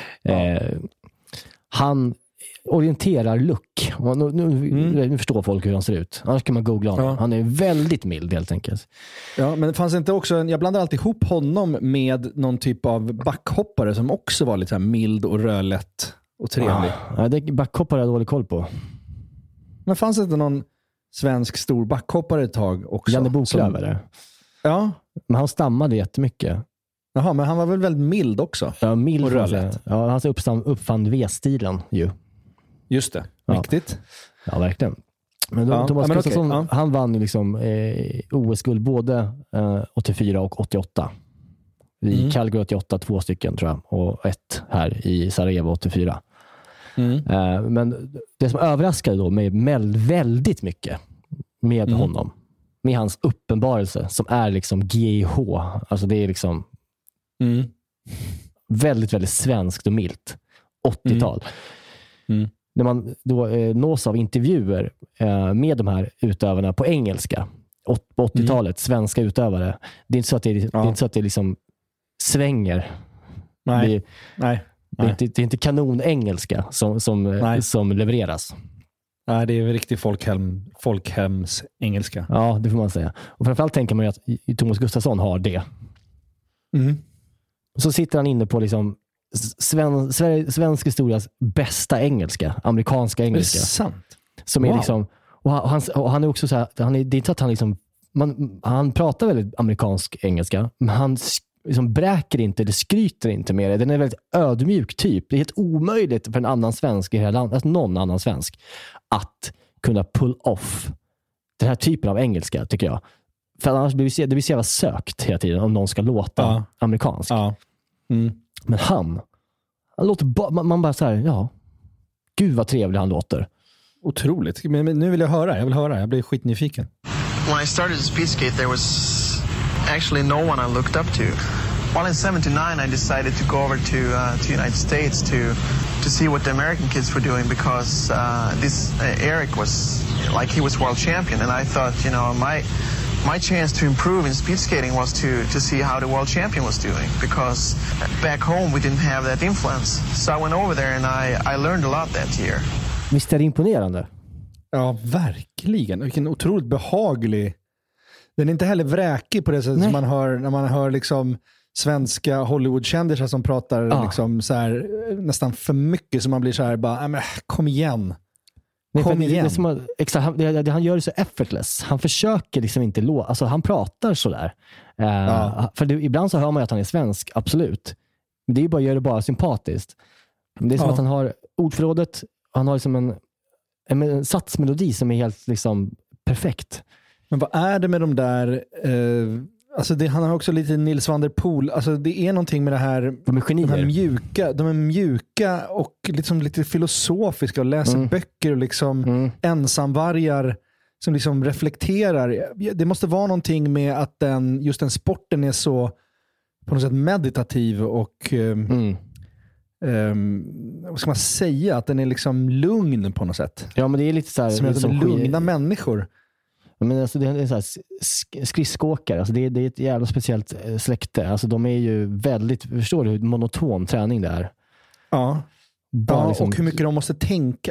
Speaker 5: Han orienterar look. Nu förstår folk hur han ser ut. Annars kan man googla honom. Ja. Han är väldigt mild helt enkelt.
Speaker 4: Ja, men det fanns inte också, jag blandar alltid ihop honom med någon typ av backhoppare som också var lite så här mild och rödlätt och trevlig.
Speaker 5: Ja, det backhoppare har jag dålig koll på.
Speaker 4: Men fanns det inte någon svensk stor backhoppare ett tag också?
Speaker 5: Janne Boklöv eller?
Speaker 4: Ja.
Speaker 5: Men han stammade jättemycket.
Speaker 4: Jaha, men han var väl väldigt mild också?
Speaker 5: Ja, mild
Speaker 4: och rödlätt.
Speaker 5: Ja, han uppfann V-stilen ju.
Speaker 4: Just det, mäktigt.
Speaker 5: Ja, verkligen. Men då, Thomas Gustafsson, han vann ju liksom OS-guld både 84 och 88. I Calgary 88, 2 stycken tror jag. Och 1 här i Sarajevo 84. Men det som överraskade då med väldigt mycket med honom, med hans uppenbarelse som är liksom GH. Alltså det är liksom väldigt, väldigt svenskt och milt. 80-tal. När man då nås av intervjuer med de här utövarna på engelska på 80-talet, svenska utövare, det är inte så att det är inte så att det liksom svänger.
Speaker 4: Nej.
Speaker 5: Det är inte kanonengelska som levereras.
Speaker 4: Nej, det är väl riktigt folkhems engelska.
Speaker 5: Ja, det får man säga. Och framförallt tänker man ju att Thomas Gustafsson har det. Så sitter han inne på liksom svensk historias bästa engelska, amerikanska engelska.
Speaker 4: Det är sant.
Speaker 5: Som är liksom, och han är också så här, det är inte att han liksom, han pratar väldigt amerikansk engelska, men han liksom bräker inte eller skryter inte med det. Den är väldigt ödmjuk typ. Det är helt omöjligt för en annan svensk i hela landet, alltså någon annan svensk, att kunna pull off den här typen av engelska, tycker jag. För annars blir det så jävla sökt hela tiden om någon ska låta amerikansk.
Speaker 4: Ja.
Speaker 5: Men han låter man bara så här, gud vad trevlig han låter.
Speaker 4: otroligt. Men nu vill jag höra. Jag blir skitnyfiken.
Speaker 11: When I started to speed skate, there was actually no one I looked up to. While in 79, I decided to go over to United States to see what the American kids were doing because Eric was like he was world champion, and I thought, my chance to improve in speed skating was to see how the world champion was doing because back home we didn't have that influence. So I went over there and I learned a lot that year.
Speaker 5: Visst är det imponerande?
Speaker 4: Ja, verkligen. Vilken otroligt behaglig. Den är inte heller vräkig på det sättet som man hör när man hör liksom svenska Hollywood-kändisar som pratar liksom så här, nästan för mycket, så man blir så här bara, men kom igen. Kom igen.
Speaker 5: Det han gör det så effortless. Han försöker liksom inte alltså han pratar så där. För ibland så hör man att han är svensk, absolut. Men det är ju bara gör det bara sympatiskt. Det är som att han har ordförrådet, han har liksom en satsmelodi som är helt liksom perfekt.
Speaker 4: Men vad är det med de där alltså han har också lite Nils van der Poel, alltså det är någonting med det här,
Speaker 5: de är
Speaker 4: mjuka och liksom lite filosofiska och läser böcker och liksom ensamvargar som liksom reflekterar. Det måste vara någonting med att just den sporten är så på något sätt meditativ och vad ska man säga, att den är liksom lugn på något sätt.
Speaker 5: Ja, men det är lite så här
Speaker 4: som är liksom lugna människor.
Speaker 5: Men alltså det är så här skridskåkare, alltså det är ett jävla speciellt släkte. Alltså de är ju väldigt, förstår du hur monoton träning det är?
Speaker 4: Ja. Liksom, och hur mycket de måste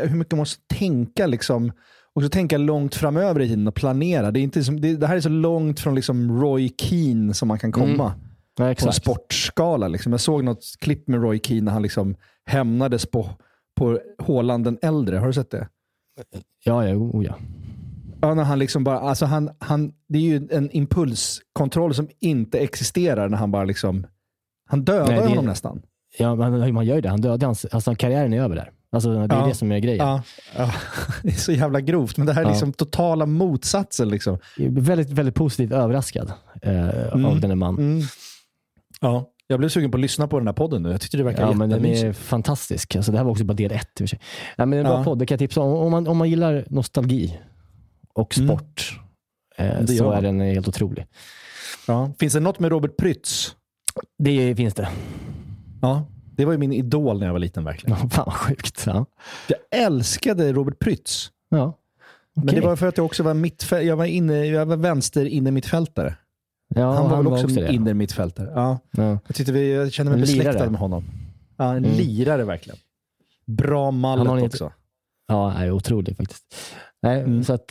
Speaker 4: tänka liksom, och så tänka långt framöver i tiden och planera. Det är inte som, det här är så långt från liksom Roy Keane som man kan komma.
Speaker 5: Ja,
Speaker 4: på en sportskala liksom. Jag såg något klipp med Roy Keane när han liksom hämnades på Haaland den äldre. Har du sett det?
Speaker 5: Ja.
Speaker 4: Ja, när han liksom bara, alltså han det är ju en impulskontroll som inte existerar när han bara liksom, han dödar honom nästan.
Speaker 5: Ja, man gör ju det. Han dödar alltså karriären är över där. Alltså det är det som är grejen.
Speaker 4: Ja. Det är så jävla grovt, men det här är liksom totala motsatsen liksom.
Speaker 5: Jag är väldigt, väldigt positivt överraskad av den här man.
Speaker 4: Ja, jag blev sugen på att lyssna på den här podden nu. Jag tyckte det verkar jättemysigt.
Speaker 5: Men den är fantastisk. Alltså det här var också bara del 1 i och för sig. Ja, men det är en bra podd, det kan jag tipsa om man gillar nostalgi och sport så är den helt otrolig.
Speaker 4: Ja. Finns det något med Robert Prytz?
Speaker 5: Det finns det.
Speaker 4: Ja, det var ju min idol när jag var liten verkligen.
Speaker 5: Fan vad sjukt. Ja.
Speaker 4: Jag älskade Robert Prytz.
Speaker 5: Ja. Okay.
Speaker 4: Men det var för att jag också var jag var vänster inne mittfältare.
Speaker 5: Ja,
Speaker 4: han var väl också inne mittfältare. Ja. Jag kände mig besläktad med honom. Ja, en lirare verkligen. Bra mallet också.
Speaker 5: Ja, är otroligt faktiskt. Nej, så att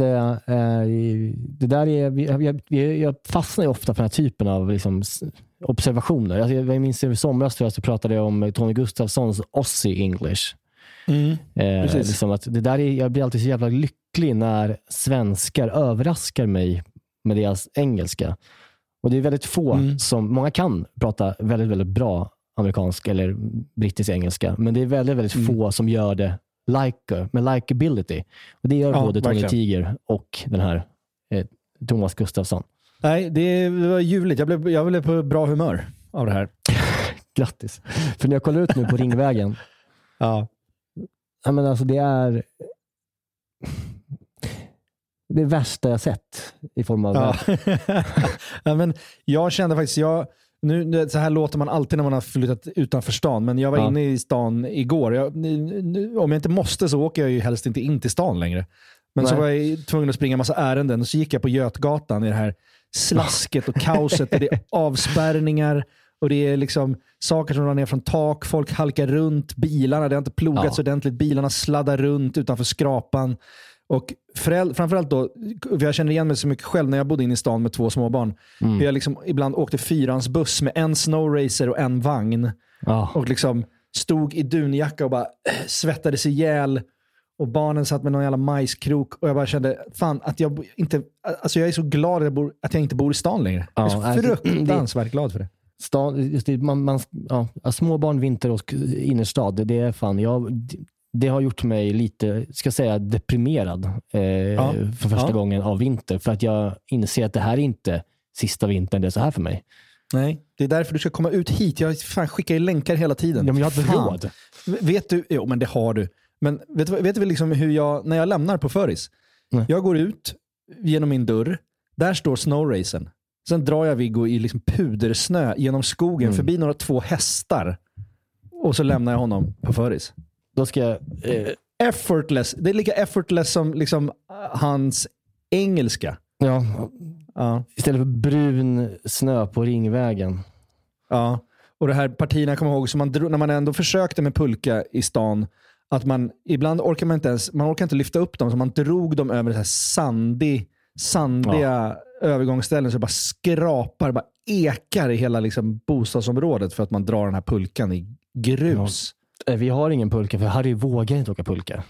Speaker 5: det där är jag fastnar ju ofta för den här typen av liksom observationer. Jag minns i somras så pratade jag om Tony Gustafssons Aussie English. Liksom att det där jag blir alltid så jävla lycklig när svenskar överraskar mig med deras engelska. Och det är väldigt få som, många kan prata väldigt, väldigt bra amerikansk eller brittisk engelska, men det är väldigt, väldigt få som gör det med likability. Och det gör både Tony Tiger och den här Thomas Gustafsson. Nej, det var ljuvligt. Jag blev på bra humör av det här. Grattis. För när jag kollar ut nu på Ringvägen. Ja, men alltså det är det värsta jag sett i form av ja, men jag kände faktiskt nu så här låter man alltid när man har flyttat utanför stan, men jag var inne i stan igår. Om jag inte måste så åker jag ju helst inte in till stan längre. Men så var jag tvungen att springa en massa ärenden och så gick jag på Götgatan i det här slasket och kaoset och det är avspärrningar och det är liksom saker som drar ner från tak, folk halkar runt, bilarna, det har inte plogats ordentligt, bilarna sladdar runt utanför skrapan. Och framförallt då, jag känner igen mig så mycket själv när jag bodde inne i stan med 2 småbarn. Jag liksom ibland åkte 4ans buss med en snowracer och en vagn. Och liksom stod i dunjacka och bara svettades ihjäl. Och barnen satt med någon jävla majskrok. Och jag bara kände, fan, att jag inte... Alltså jag är så glad att jag inte bor i stan längre. Jag är så fruktansvärt glad för det. Just det, småbarn, vinter och innerstad, det är fan... Det har gjort mig lite, ska säga, deprimerad för första gången av vinter. För att jag inser att det här är inte sista vintern, det är så här för mig. Nej, det är därför du ska komma ut hit. Jag skickar ju länkar hela tiden. Ja, men jag har inte råd. Vet du, jo men det har du.
Speaker 4: Men vet du liksom hur jag, när jag lämnar på Föris? Jag går ut genom min dörr. Där står snowracen. Sen drar jag Viggo i liksom pudersnö genom skogen förbi några 2 hästar. Och så lämnar jag honom på Föris.
Speaker 5: Då ska jag...
Speaker 4: Effortless. Det är lika effortless som liksom hans engelska.
Speaker 5: Ja. Istället för brun snö på Ringvägen.
Speaker 4: Ja. Och det här partierna, kommer ihåg, så när man ändå försökte med pulka i stan, att man ibland orkar man orkar inte lyfta upp dem, så man drog dem över det här sandiga övergångsställen, så det bara skrapar, bara ekar i hela liksom bostadsområdet för att man drar den här pulkan i grus.
Speaker 5: Ja. Vi har ingen pulka, för Harry vågar inte åka pulka.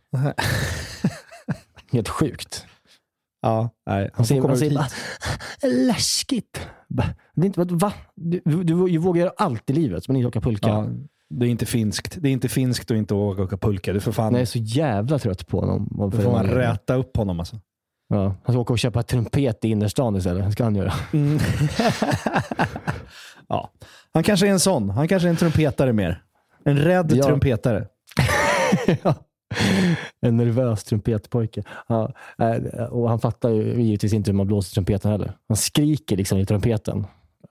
Speaker 5: Helt sjukt.
Speaker 4: Ja, nej.
Speaker 5: Han säger bara, läskigt. Det är inte, va? Du vågar göra allt i livet, men inte åka pulka.
Speaker 4: Ja, det är inte finskt. Det är inte finskt att inte åka pulka. Du får fan...
Speaker 5: Jag är så jävla trött på honom.
Speaker 4: Då får man räta upp honom alltså.
Speaker 5: Ja, han ska åka och köpa trumpet i innerstan istället. Det ska han göra.
Speaker 4: Ja. Han kanske är en sån. Han kanske är en trumpetare mer. En rädd trumpetare.
Speaker 5: Ja. En nervös trumpetpojke. Ja, och han fattar ju givetvis inte hur man blåser trumpeten heller. Han skriker liksom i trumpeten.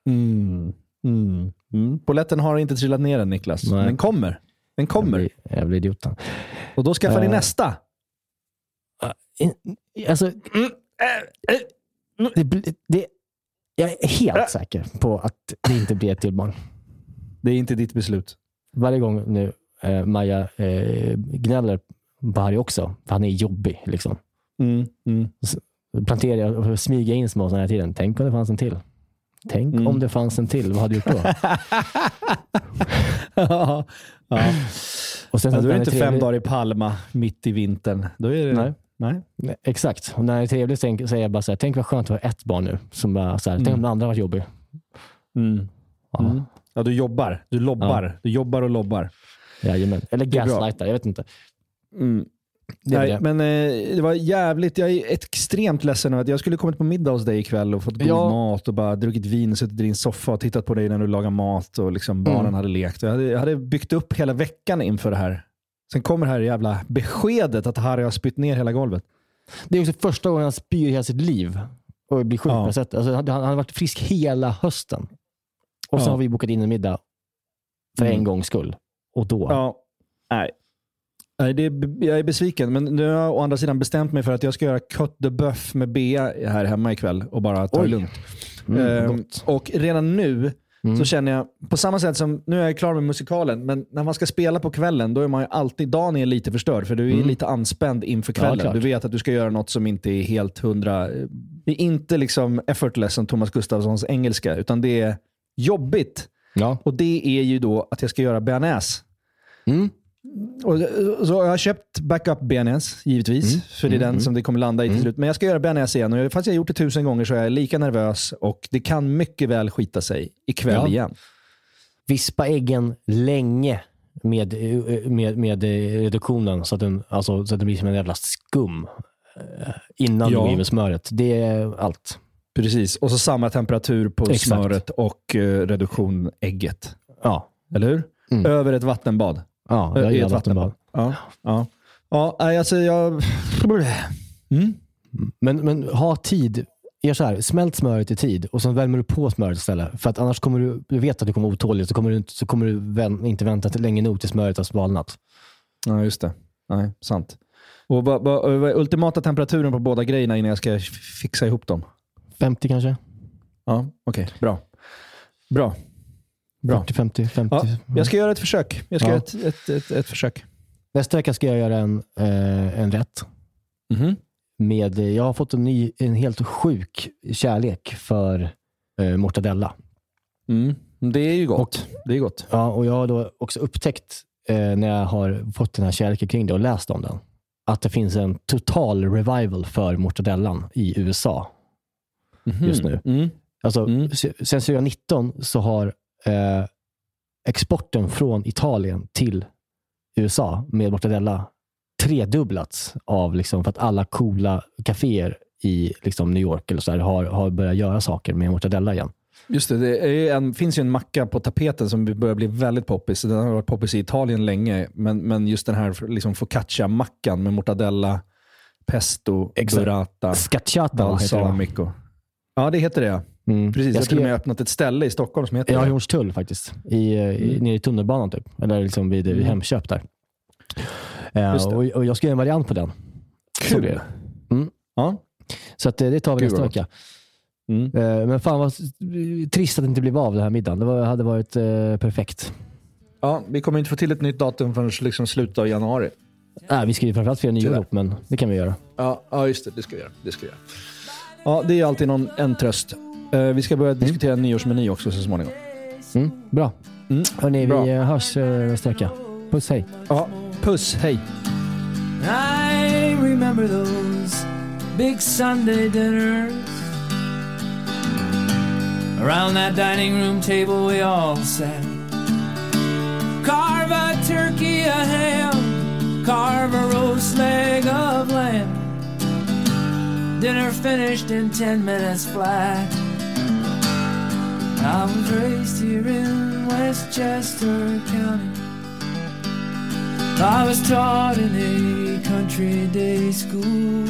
Speaker 4: Poletten har inte trillat ner än, Niklas. Nej. Den kommer.
Speaker 5: Jag blir idioten.
Speaker 4: Och då skaffar ni nästa.
Speaker 5: Alltså jag är helt säker på att det inte blir ett till barn.
Speaker 4: Det är inte ditt beslut.
Speaker 5: Varje gång nu Maja gnäller på Harry också, för han är jobbig liksom. Så planterar jag och smyger in små sådana här tiden. Tänk om det fanns en till. Om det fanns en till, vad hade du gjort då?
Speaker 4: Ja. Och sen, då är det inte 5 dagar i Palma mitt i vintern. Då är det... Nej.
Speaker 5: Exakt. Och när det är trevligt säger jag bara så här, tänk vad skönt att ha ett barn nu. Som bara så här, tänk om det andra var jobbig.
Speaker 4: Ja, du jobbar. Du lobbar. Ja. Du jobbar och lobbar.
Speaker 5: Jajamän. Eller gaslightar, jag vet inte.
Speaker 4: Men det var jävligt. Jag är extremt ledsen att jag skulle kommit på middag hos dig ikväll och fått god mat och bara druckit vin och suttit i din soffa och tittat på dig när du lagar mat och liksom barnen hade lekt. Jag hade byggt upp hela veckan inför det här. Sen kommer det här jävla beskedet att Harry har spytt ner hela golvet.
Speaker 5: Det är också första gången han spyr hela sitt liv och blir sjuk på det sättet. Alltså, han har varit frisk hela hösten. Och så har vi bokat in en middag för en gångs skull. Och då...
Speaker 4: Ja, nej. Jag är besviken, men nu har jag å andra sidan bestämt mig för att jag ska göra Côte de Bœuf med Bea här hemma ikväll och bara ta det lugnt. Och redan nu så känner jag, på samma sätt som, nu är jag klar med musikalen, men när man ska spela på kvällen, då är man ju alltid, dagen är lite förstörd, för du är lite anspänd inför kvällen. Ja, du vet att du ska göra något som inte är helt 100, det är inte liksom effortless som Thomas Gustafssons engelska, utan det är jobbigt. Ja. Och det är ju då att jag ska göra bearnaise. Och så jag har köpt backup bearnaise givetvis, för det är den som det kommer landa i till slut. Men jag ska göra bearnaise igen, och fast jag har gjort det 1000 gånger så är jag lika nervös, och det kan mycket väl skita sig ikväll igen.
Speaker 5: Vispa äggen länge med reduktionen så att det blir som en jävla skum innan du går in med smöret. Det är allt.
Speaker 4: Precis, och så samma temperatur på smöret och reduktion ägget.
Speaker 5: Ja.
Speaker 4: Eller hur? Över ett vattenbad.
Speaker 5: Ja, jag gillar vattenbad.
Speaker 4: Ja, alltså jag...
Speaker 5: Men ha tid. Gör så här, smält smöret i tid och så värmer du på smöret istället. För att annars kommer du vet att du kommer otålig, så kommer du inte vänta till länge nog till smöret har svalnat.
Speaker 4: Ja, just det. Nej, sant. Och vad är ultimata temperaturen på båda grejerna innan jag ska fixa ihop dem? 50
Speaker 5: kanske.
Speaker 4: Ja, okej. Bra.
Speaker 5: 40-50.
Speaker 4: Ja, jag ska göra ett försök. Jag ska göra ett försök.
Speaker 5: Nästa vecka ska jag göra en rätt. Jag har fått en helt sjuk kärlek för mortadella.
Speaker 4: Det är ju gott. Det är gott.
Speaker 5: Ja, och jag har då också upptäckt när jag har fått den här kärleken kring det och läst om den, att det finns en total revival för mortadellan i USA just nu. Alltså, sen 2019 så har exporten från Italien till USA med mortadella tredubblats av liksom, för att alla coola kaféer i liksom New York eller så här, har börjat göra saker med mortadella igen.
Speaker 4: Just det finns ju en macka på tapeten som börjar bli väldigt poppis. Den har varit poppis i Italien länge. Men just den här liksom focaccia-mackan med mortadella, pesto, burrata,
Speaker 5: scacciata,
Speaker 4: balsamico. Ja, det heter det. Precis, jag skulle ha öppnat ett ställe i Stockholm som heter
Speaker 5: det. Ja, i Hornstull faktiskt. Nere i tunnelbanan typ. Eller liksom vid Hemköp där. Och jag ska göra en variant på den.
Speaker 4: Kul.
Speaker 5: Ja. Så att det tar vi nästa vecka. Men fan vad trist att det inte blev av det här middagen. Det hade varit perfekt.
Speaker 4: Ja, vi kommer inte få till ett nytt datum förrän liksom slutet av januari.
Speaker 5: Nej, vi ska ju framförallt fira nyår upp, men det kan vi göra.
Speaker 4: Ja, just det. Det ska vi göra. Ja, det är alltid en tröst. Vi ska börja diskutera en nyårsmeny också så småningom.
Speaker 5: Bra. Hörrni, vi hörs nästa vecka. Puss, hej.
Speaker 4: Ja, puss, hej.
Speaker 12: I remember those big Sunday dinners. Around that dining room table we all sat. Carve a turkey, a ham, carve a roast leg of lamb. Dinner finished in 10 minutes flat. I was raised here in Westchester County. I was taught in a country day school.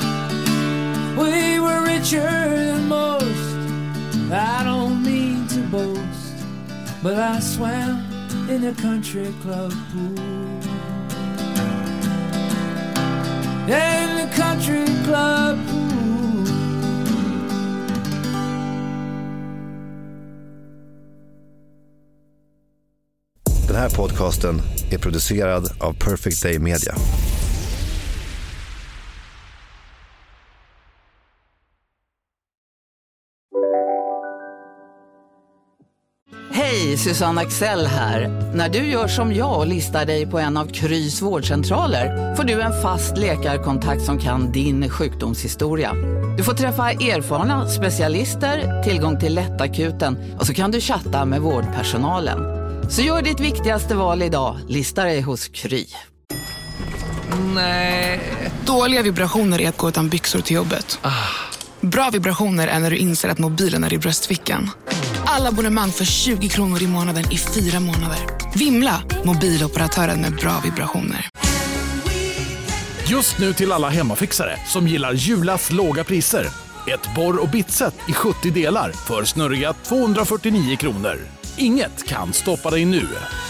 Speaker 12: We were richer than most. I don't mean to boast, but I swam in a country club pool. In the country club pool.
Speaker 13: Den här podcasten är producerad av Perfect Day Media.
Speaker 14: Hej, Susanne Axel här. När du gör som jag och listar dig på en av Krys vårdcentraler får du en fast läkarkontakt som kan din sjukdomshistoria. Du får träffa erfarna specialister, tillgång till lättakuten och så kan du chatta med vårdpersonalen. Så gör ditt viktigaste val idag, lista dig hos Kry.
Speaker 15: Nej. Dåliga vibrationer är att gå utan byxor till jobbet. Bra vibrationer är när du inser att mobilen är i bröstfickan. Alla abonnemang för 20 kronor i månaden i 4 månader. Vimla, mobiloperatören med bra vibrationer.
Speaker 16: Just nu till alla hemmafixare som gillar Julas låga priser. Ett borr- och bitset i 70 delar för snurriga 249 kronor. Inget kan stoppa dig nu.